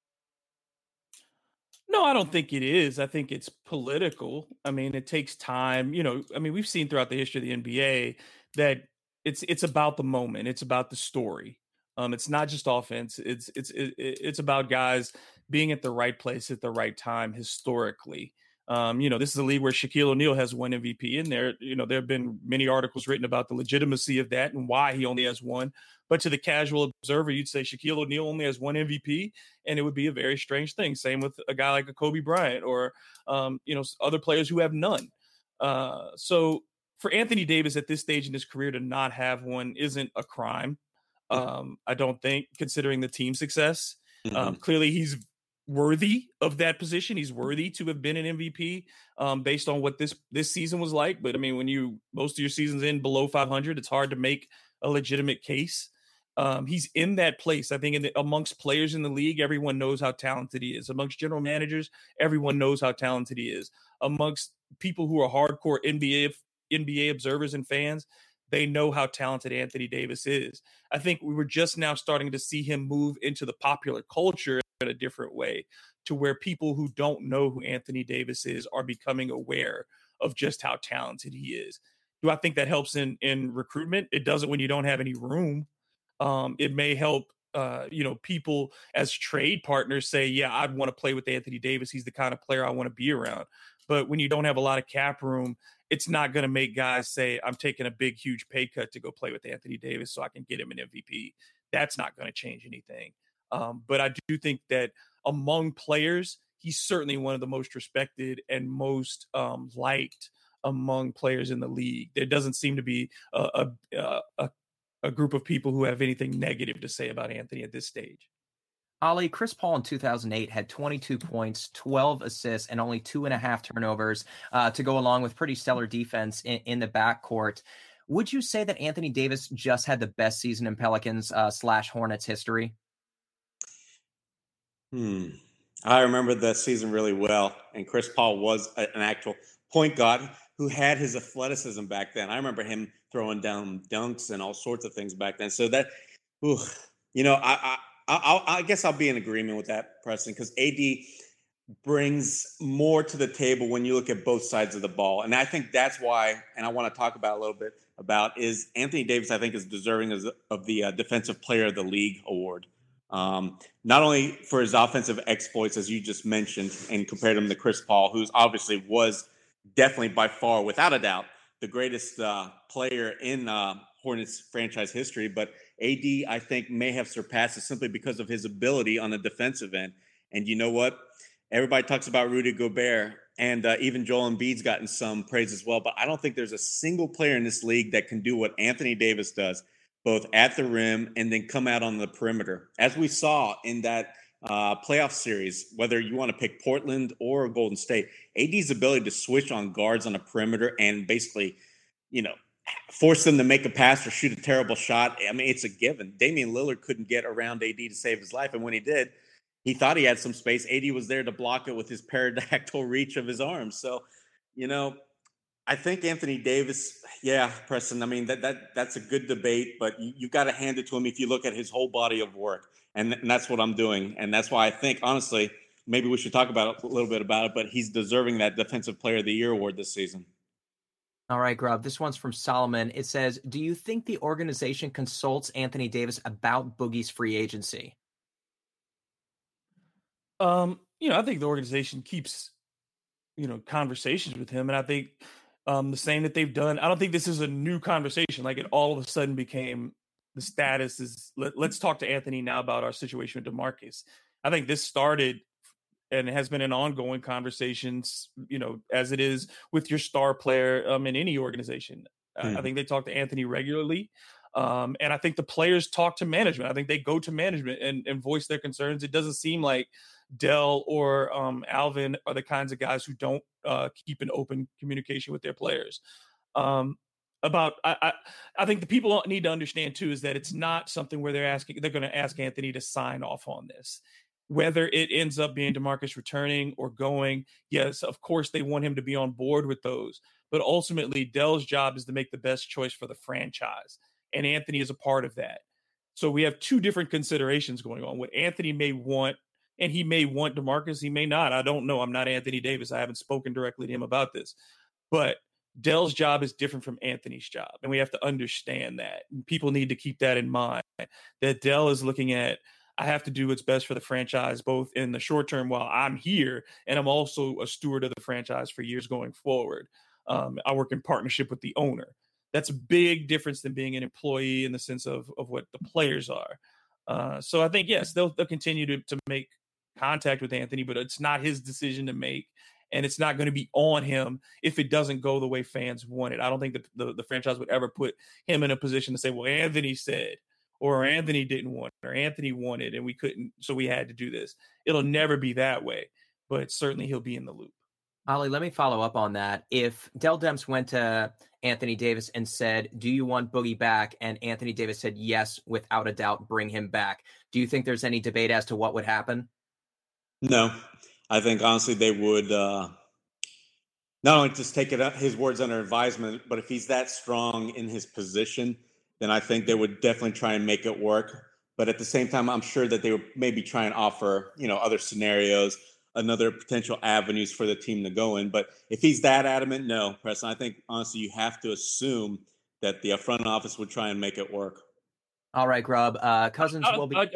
No, I don't think it is. I think it's political. I mean, it takes time. We've seen throughout the history of the NBA that it's about the moment. It's about the story. It's not just offense. It's about guys being at the right place at the right time historically. This is a league where Shaquille O'Neal has one MVP in there. There have been many articles written about the legitimacy of that and why he only has one. But to the casual observer, you'd say Shaquille O'Neal only has one MVP, and it would be a very strange thing. Same with a guy like a Kobe Bryant or, other players who have none. So for Anthony Davis at this stage in his career to not have one isn't a crime. I don't think, considering the team success. Clearly, he's worthy of that position. He's worthy to have been an MVP based on what this season was like. But I mean, when most of your seasons in below 500, it's hard to make a legitimate case. He's in that place. I think amongst players in the league, everyone knows how talented he is. Amongst general managers, everyone knows how talented he is. Amongst people who are hardcore NBA observers and fans, they know how talented Anthony Davis is. I think we were just now starting to see him move into the popular culture in a different way, to where people who don't know who Anthony Davis is are becoming aware of just how talented he is. Do I think that helps in recruitment? It doesn't when you don't have any room. It may help, people as trade partners say, yeah, I'd want to play with Anthony Davis. He's the kind of player I want to be around. But when you don't have a lot of cap room, it's not going to make guys say, I'm taking a big, huge pay cut to go play with Anthony Davis so I can get him an MVP. That's not going to change anything. But I do think that among players, he's certainly one of the most respected and most liked among players in the league. There doesn't seem to be a group of people who have anything negative to say about Anthony at this stage. Ollie, Chris Paul in 2008 had 22 points, 12 assists, and only 2.5 turnovers to go along with pretty stellar defense in the backcourt. Would you say that Anthony Davis just had the best season in Pelicans / Hornets history? I remember that season really well. And Chris Paul was an actual point guard who had his athleticism back then. I remember him throwing down dunks and all sorts of things back then. So that, I guess I'll be in agreement with that, Preston, because AD brings more to the table when you look at both sides of the ball. And I think that's why, and I want to talk about a little bit about, is Anthony Davis, I think, is deserving of the Defensive Player of the League award. Not only for his offensive exploits, as you just mentioned, and compared him to Chris Paul, who's obviously was definitely by far, without a doubt, the greatest player in Hornets franchise history. But AD, I think, may have surpassed it simply because of his ability on the defensive end. And you know what? Everybody talks about Rudy Gobert, and even Joel Embiid's gotten some praise as well. But I don't think there's a single player in this league that can do what Anthony Davis does, both at the rim and then come out on the perimeter. As we saw in that playoff series, whether you want to pick Portland or Golden State, AD's ability to switch on guards on the perimeter and basically, force them to make a pass or shoot a terrible shot. I mean, it's a given. Damian Lillard couldn't get around AD to save his life. And when he did, he thought he had some space. AD was there to block it with his pterodactyl reach of his arms. So, I think Anthony Davis, yeah, Preston, I mean, that's a good debate, but you've got to hand it to him if you look at his whole body of work. And that's what I'm doing. And that's why I think, honestly, maybe we should talk about a little bit about it, but he's deserving that Defensive Player of the Year award this season. All right, Grubb, this one's from Solomon. It says, do you think the organization consults Anthony Davis about Boogie's free agency? I think the organization keeps, conversations with him. And I think the same that they've done. I don't think this is a new conversation. Like it all of a sudden became the status is let's talk to Anthony now about our situation with DeMarcus. I think this started and has been an ongoing conversations, as it is with your star player in any organization. I think they talk to Anthony regularly. And I think the players talk to management. I think they go to management and voice their concerns. It doesn't seem like Dell or Alvin are the kinds of guys who don't keep an open communication with their players. I think the people need to understand too is that it's not something where they're going to ask Anthony to sign off on this. Whether it ends up being DeMarcus returning or going, yes, of course they want him to be on board with those. But ultimately, Dell's job is to make the best choice for the franchise. And Anthony is a part of that. So we have two different considerations going on. What Anthony may want, and he may want DeMarcus, he may not. I don't know. I'm not Anthony Davis. I haven't spoken directly to him about this. But Dell's job is different from Anthony's job. And we have to understand that. And people need to keep that in mind, that Dell is looking at, I have to do what's best for the franchise, both in the short term while I'm here, and I'm also a steward of the franchise for years going forward. I work in partnership with the owner. That's a big difference than being an employee in the sense of what the players are. So I think, yes, they'll continue to make contact with Anthony, but it's not his decision to make, and it's not going to be on him if it doesn't go the way fans want it. I don't think that the franchise would ever put him in a position to say, well, Anthony said, or Anthony didn't want it, or Anthony wanted and we couldn't, so we had to do this. It'll never be that way, but certainly he'll be in the loop. Ollie, let me follow up on that. If Dell Demps went to Anthony Davis and said, do you want Boogie back? And Anthony Davis said, yes, without a doubt, bring him back. Do you think there's any debate as to what would happen? No. I think, honestly, they would not only just take his words under advisement, but if he's that strong in his position, then I think they would definitely try and make it work. But at the same time, I'm sure that they would maybe try and offer, other scenarios, another potential avenues for the team to go in. But if he's that adamant, no, Preston, I think, honestly, you have to assume that the front office would try and make it work. All right, Grubb. Cousins will be...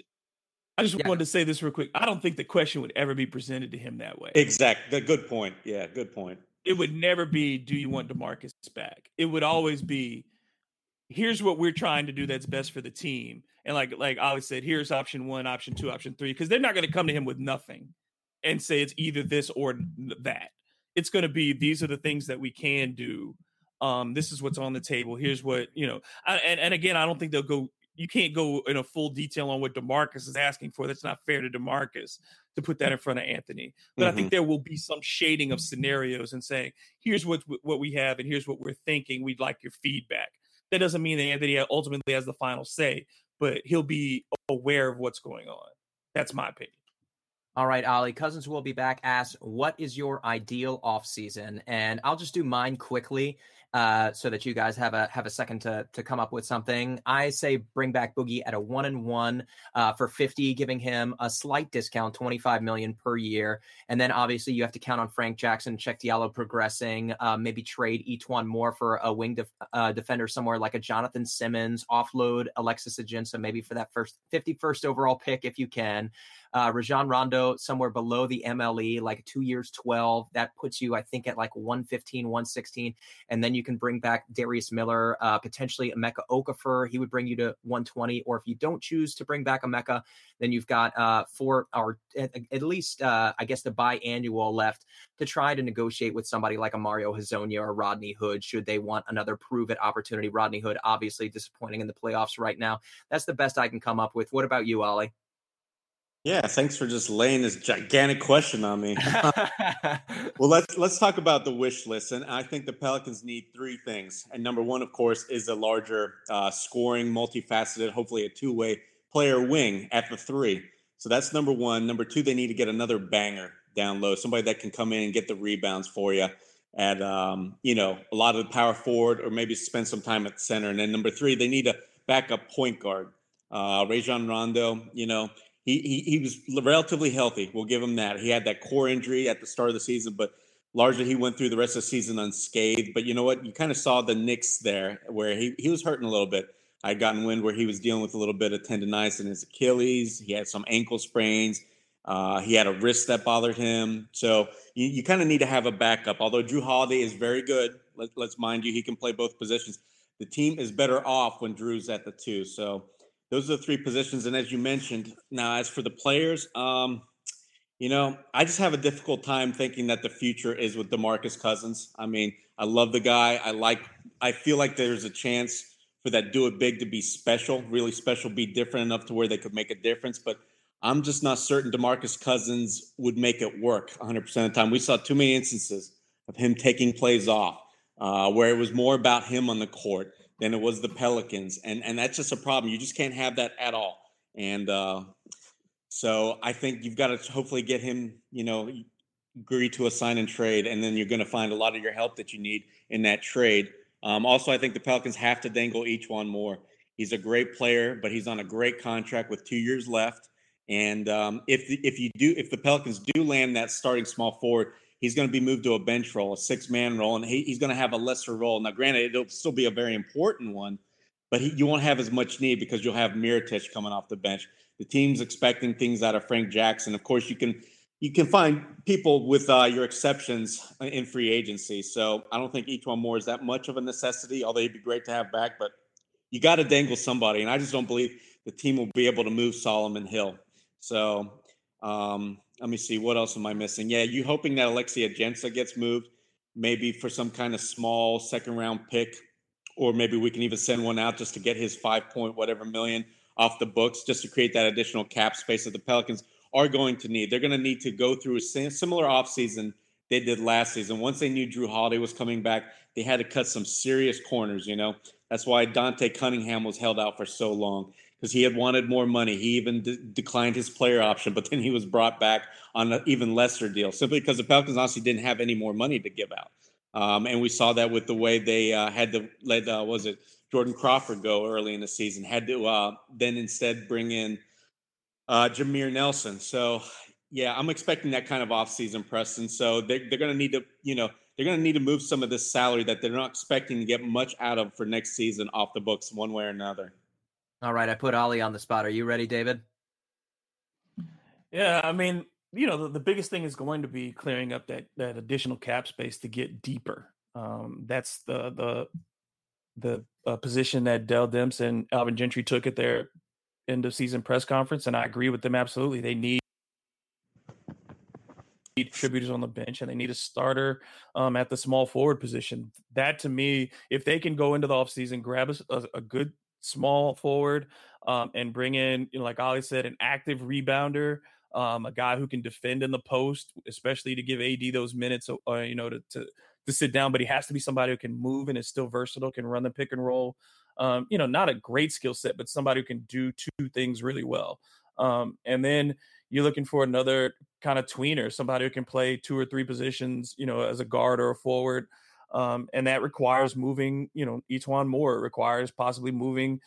I just wanted to say this real quick. I don't think the question would ever be presented to him that way. Exactly. Good point. Yeah, good point. It would never be, do you want DeMarcus back? It would always be, here's what we're trying to do that's best for the team. And like Ollie said, here's option 1, option 2, option 3, because they're not going to come to him with nothing and say it's either this or that. It's going to be, these are the things that we can do. This is what's on the table. Here's what, and again, I don't think they'll go, you can't go in a full detail on what DeMarcus is asking for. That's not fair to DeMarcus to put that in front of Anthony. But I think there will be some shading of scenarios and saying, here's what we have and here's what we're thinking. We'd like your feedback. That doesn't mean that Anthony ultimately has the final say, but he'll be aware of what's going on. That's my opinion. All right, Ollie, Cousins will be back. Asked, what is your ideal offseason? And I'll just do mine quickly so that you guys have a second to come up with something. I say bring back Boogie at a 1-1 for 50, giving him a slight discount, $25 million per year. And then obviously you have to count on Frank Jackson, Check Diallo progressing, maybe trade Etuan Moore for a wing defender somewhere like a Jonathan Simmons, offload Alexis Ajinça maybe for that 51st overall pick if you can. Rajon Rondo somewhere below the MLE, like 2 years, 12. That puts you, I think, at like 115, 116. And then you can bring back Darius Miller, potentially Emeka Okafor. He would bring you to 120. Or if you don't choose to bring back Emeka, then you've got at least, I guess, the biannual left to try to negotiate with somebody like a Mario Hezonja or Rodney Hood, should they want another prove-it opportunity. Rodney Hood, obviously disappointing in the playoffs right now. That's the best I can come up with. What about you, Ollie? Yeah, thanks for just laying this gigantic question on me. Well, let's talk about the wish list. And I think the Pelicans need 3 things. And number 1, of course, is a larger scoring, multifaceted, hopefully a two-way player wing at the 3. So that's number 1. Number 2, they need to get another banger down low, somebody that can come in and get the rebounds for you at, a lot of the power forward or maybe spend some time at center. And then number 3, they need a backup point guard. Rajon Rondo, He was relatively healthy. We'll give him that. He had that core injury at the start of the season, but largely he went through the rest of the season unscathed. But you know what? You kind of saw the Knicks there where he was hurting a little bit. I had gotten wind where he was dealing with a little bit of tendonitis in his Achilles. He had some ankle sprains. He had a wrist that bothered him. So you kind of need to have a backup. Although Jrue Holiday is very good, let's mind you, he can play both positions. The team is better off when Jrue's at the 2. So those are the 3 positions. And as you mentioned, now as for the players, I just have a difficult time thinking that the future is with DeMarcus Cousins. I mean, I love the guy. I feel like there's a chance for that do it big to be special, really special, be different enough to where they could make a difference. But I'm just not certain DeMarcus Cousins would make it work 100% of the time. We saw too many instances of him taking plays off where it was more about him on the court than it was the Pelicans. And that's just a problem. You just can't have that at all. And so I think you've got to hopefully get him, agree to a sign and trade, and then you're going to find a lot of your help that you need in that trade. Also, I think the Pelicans have to dangle E'Twaun Moore. He's a great player, but he's on a great contract with 2 years left. And if the Pelicans do land that starting small forward, he's going to be moved to a bench role, a 6-man role, and he's going to have a lesser role. Now, granted, it'll still be a very important one, but you won't have as much need because you'll have Mirotic coming off the bench. The team's expecting things out of Frank Jackson. Of course, you can find people with your exceptions in free agency. So I don't think E'Twaun Moore is that much of a necessity, although he'd be great to have back. But you got to dangle somebody, and I just don't believe the team will be able to move Solomon Hill. So let me see. What else am I missing? Yeah, you hoping that Alexis Ajinça gets moved, maybe for some kind of small second-round pick, or maybe we can even send one out just to get his 5 whatever million off the books, just to create that additional cap space that the Pelicans are going to need. They're going to need to go through a similar offseason they did last season. Once they knew Jrue Holiday was coming back, they had to cut some serious corners, That's why Dante Cunningham was held out for so long, because he had wanted more money. He even declined his player option, but then he was brought back on an even lesser deal, simply because the Pelicans honestly didn't have any more money to give out. And we saw that with the way they had to let, Jordan Crawford go early in the season, had to then instead bring in Jameer Nelson. So, yeah, I'm expecting that kind of offseason, Preston. So they're going to need to, they're going to need to move some of this salary that they're not expecting to get much out of for next season off the books one way or another. All right, I put Ollie on the spot. Are you ready, David? Yeah, I mean, the biggest thing is going to be clearing up that additional cap space to get deeper. That's the position that Dell Demps and Alvin Gentry took at their end of season press conference, and I agree with them absolutely. They need contributors on the bench, and they need a starter at the small forward position. That, to me, if they can go into the offseason, grab a good small forward and bring in, like Ollie said, an active rebounder, a guy who can defend in the post, especially to give AD those minutes, to sit down, but he has to be somebody who can move and is still versatile, can run the pick and roll. Not a great skill set, but somebody who can do two things really well. And then you're looking for another kind of tweener, somebody who can play 2 or 3 positions, as a guard or a forward. And that requires moving, E'Twaun Moore. It requires possibly moving,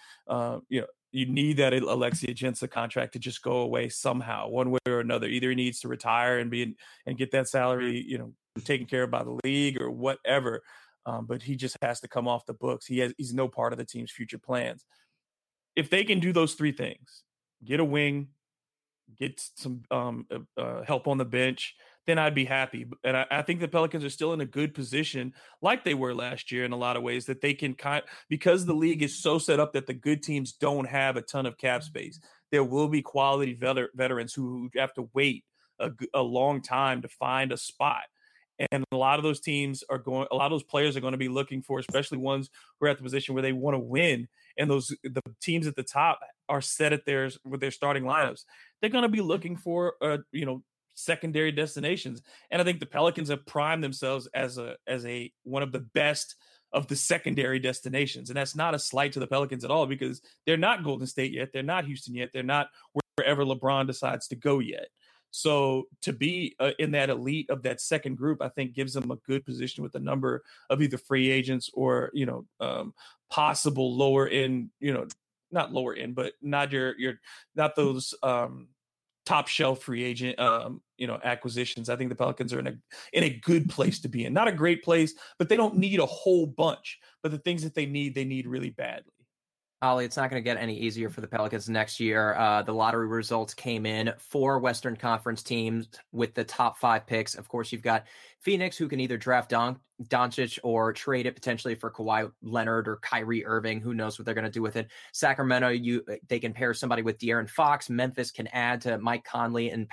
you need that Alexis Ajinça contract to just go away somehow, one way or another. Either he needs to retire and get that salary, taken care of by the league or whatever. But he just has to come off the books. He's no part of the team's future plans. If they can do those 3 things, get a wing, get some help on the bench, then I'd be happy. And I think the Pelicans are still in a good position, like they were last year in a lot of ways, that they can because the league is so set up that the good teams don't have a ton of cap space. There will be quality veterans who have to wait a long time to find a spot. And a lot of those players are going to be looking for, especially ones who are at the position where they want to win. And the teams at the top are set with their starting lineups. They're going to be looking for, secondary destinations. And I think the Pelicans have primed themselves as one of the best of the secondary destinations. And that's not a slight to the Pelicans at all, because they're not Golden State yet. They're not Houston yet. They're not wherever LeBron decides to go yet. So to be in that elite of that second group, I think gives them a good position with a number of either free agents or, possible lower end, not lower end, but not not those top shelf free agent, acquisitions. I think the Pelicans are in a good place to be in. Not a great place, but they don't need a whole bunch. But the things that they need really badly. Ollie, it's not going to get any easier for the Pelicans next year. The lottery results came in. 4 Western Conference teams with the top 5 picks. Of course, you've got Phoenix, who can either draft Doncic or trade it potentially for Kawhi Leonard or Kyrie Irving. Who knows what they're going to do with it? Sacramento, they can pair somebody with De'Aaron Fox. Memphis can add to Mike Conley and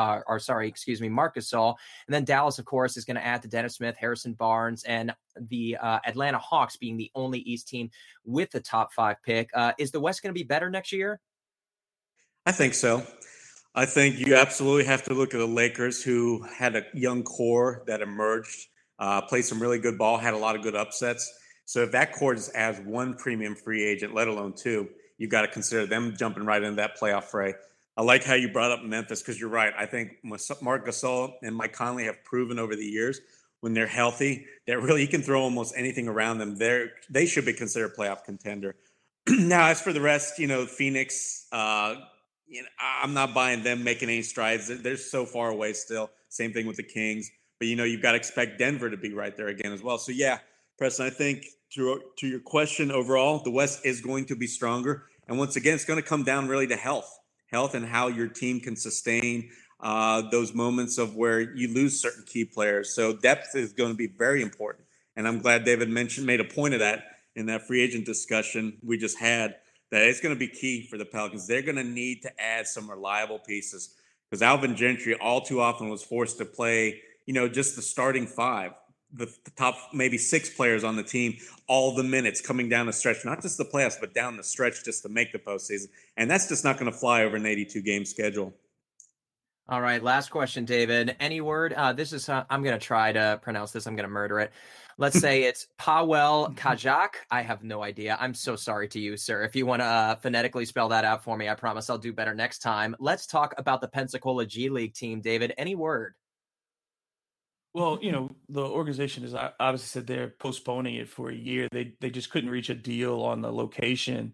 Marc Gasol. And then Dallas, of course, is going to add to Dennis Smith, Harrison Barnes, and the Atlanta Hawks being the only East team with the top 5 pick. Is the West going to be better next year? I think so. I think you absolutely have to look at the Lakers, who had a young core that emerged, played some really good ball, had a lot of good upsets. So if that core just adds one premium free agent, let alone 2, you've got to consider them jumping right into that playoff fray. I like how you brought up Memphis, because you're right. I think Marc Gasol and Mike Conley have proven over the years, when they're healthy, that really you can throw almost anything around them. They should be considered a playoff contender. Now, as for the rest, Phoenix, I'm not buying them making any strides. They're so far away still. Same thing with the Kings. But, you've got to expect Denver to be right there again as well. So, yeah, Preston, I think to your question overall, the West is going to be stronger. And once again, it's going to come down really to health and how your team can sustain those moments of where you lose certain key players. So depth is going to be very important. And I'm glad David made a point of that in that free agent discussion we just had, that it's going to be key for the Pelicans. They're going to need to add some reliable pieces, because Alvin Gentry all too often was forced to play, just the starting 5, the top maybe 6 players on the team, all the minutes coming down the stretch, not just the playoffs, but down the stretch just to make the postseason. And that's just not going to fly over an 82-game schedule. All right, last question, David. Any word? This is, I'm going to try to pronounce this. I'm going to murder it. Let's say it's Paweł Kajak. I have no idea. I'm so sorry to you, sir. If you want to phonetically spell that out for me, I promise I'll do better next time. Let's talk about the Pensacola G League team, David. Any word? Well, the organization is obviously said they're postponing it for a year. They just couldn't reach a deal on the location.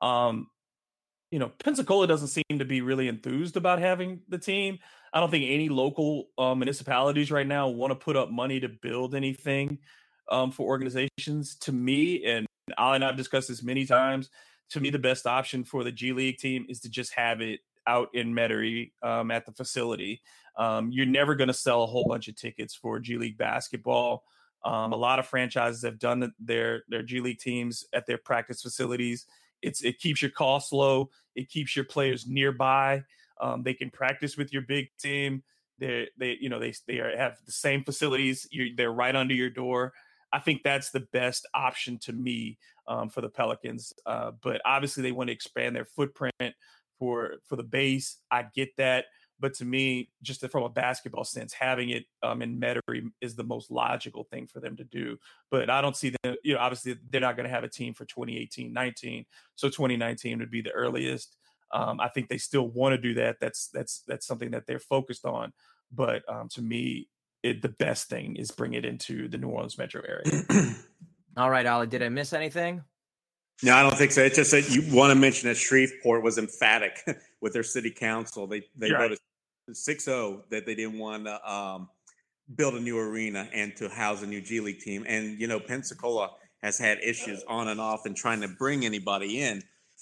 Pensacola doesn't seem to be really enthused about having the team. I don't think any local municipalities right now want to put up money to build anything for organizations. To me, and Ali and I have discussed this many times, to me, the best option for the G League team is to just have it out in Metairie at the facility. You're never going to sell a whole bunch of tickets for G League basketball. A lot of franchises have done their G League teams at their practice facilities. It keeps your costs low. It keeps your players nearby. They can practice with your big team. They have the same facilities. They're right under your door. I think that's the best option to me for the Pelicans. But obviously they want to expand their footprint for the base. I get that. But to me, just from a basketball sense, having it in Metairie is the most logical thing for them to do. But I don't see them, obviously they're not going to have a team for 2018-19. So 2019 would be the earliest. I think they still want to do that. That's something that they're focused on. But to me, the best thing is bring it into the New Orleans metro area. All right, Ali, did I miss anything? No, I don't think so. It's just that you want to mention that Shreveport was emphatic with their city council. They voted 6-0 that they didn't want to build a new arena and to house a new G League team. And, Pensacola has had issues on and off in trying to bring anybody in,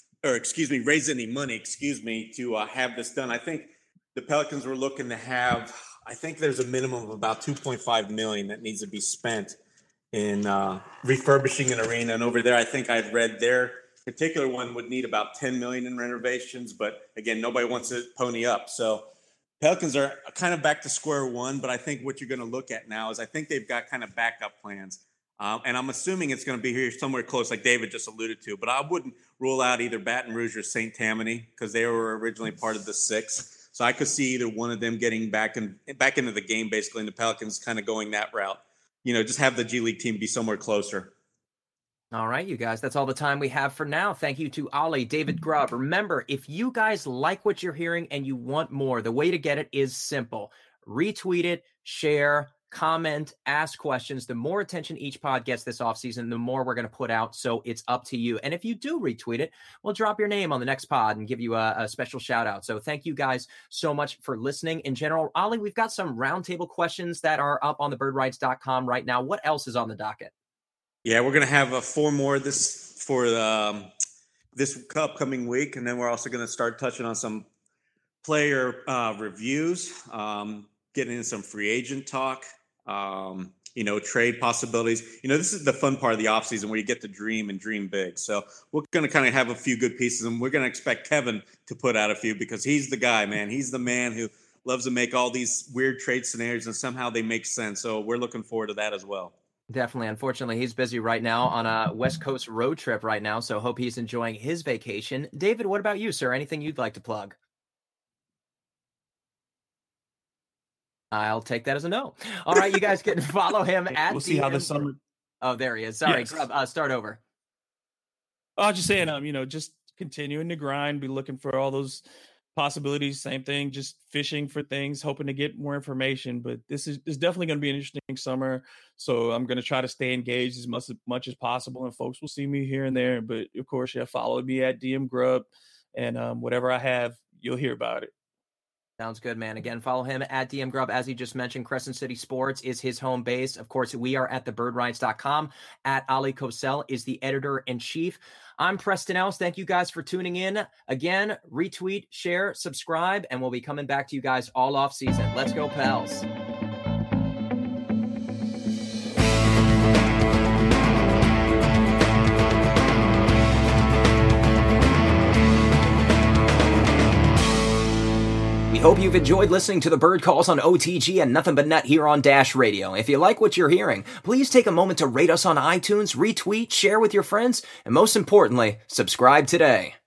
raise any money, to have this done. I think the Pelicans were looking to have, I think there's a minimum of about $2.5 million that needs to be spent in refurbishing an arena. And over there, I think I'd read their particular one would need about $10 million in renovations. But again, nobody wants to pony up. So Pelicans are kind of back to square one. But I think what you're going to look at now is I think they've got kind of backup plans. And I'm assuming it's going to be here somewhere close, like David just alluded to. But I wouldn't rule out either Baton Rouge or St. Tammany, because they were originally part of the Six. So I could see either one of them getting back into the game, basically, and the Pelicans kind of going that route. Just have the G League team be somewhere closer. All right, you guys, that's all the time we have for now. Thank you to Ali, David Grubb. Remember, if you guys like what you're hearing and you want more, the way to get it is simple. Retweet it, share, comment, ask questions. The more attention each pod gets this offseason, the more we're going to put out. So it's up to you. And if you do retweet it, we'll drop your name on the next pod and give you a special shout out. So thank you guys so much for listening. In general, Ali, we've got some roundtable questions that are up on the birdrights.com right now. What else is on the docket? Yeah, we're going to have 4 more this upcoming week. And then we're also going to start touching on some player reviews, getting into some free agent talk. trade possibilities. This is the fun part of the offseason where you get to dream and dream big. So we're going to kind of have a few good pieces, and we're going to expect Kevin to put out a few because he's the guy, man. He's the man who loves to make all these weird trade scenarios, and somehow they make sense. So we're looking forward to that as well. Definitely. Unfortunately, he's busy right now on a West Coast road trip right now, so hope he's enjoying his vacation. David, what about you, sir? Anything you'd like to plug? I'll take that as a no. All right, you guys can follow him at We'll see how the summer. Oh, there he is. Sorry, Yes. start over. I was just saying, just continuing to grind, be looking for all those possibilities. Same thing, just fishing for things, hoping to get more information. But this is definitely going to be an interesting summer. So I'm going to try to stay engaged as much as possible, and folks will see me here and there. But of course, follow me at DM Grub, and whatever I have, you'll hear about it. Sounds good, man. Again, follow him at DM Grub. As he just mentioned, Crescent City Sports is his home base. Of course, we are at thebirdrights.com. At Ali Kosel is the editor-in-chief. I'm Preston Ellis. Thank you guys for tuning in. Again, retweet, share, subscribe, and we'll be coming back to you guys all off season. Let's go, Pels. Hope you've enjoyed listening to the Bird Calls on OTG and Nothing But Net here on Dash Radio. If you like what you're hearing, please take a moment to rate us on iTunes, retweet, share with your friends, and most importantly, subscribe today.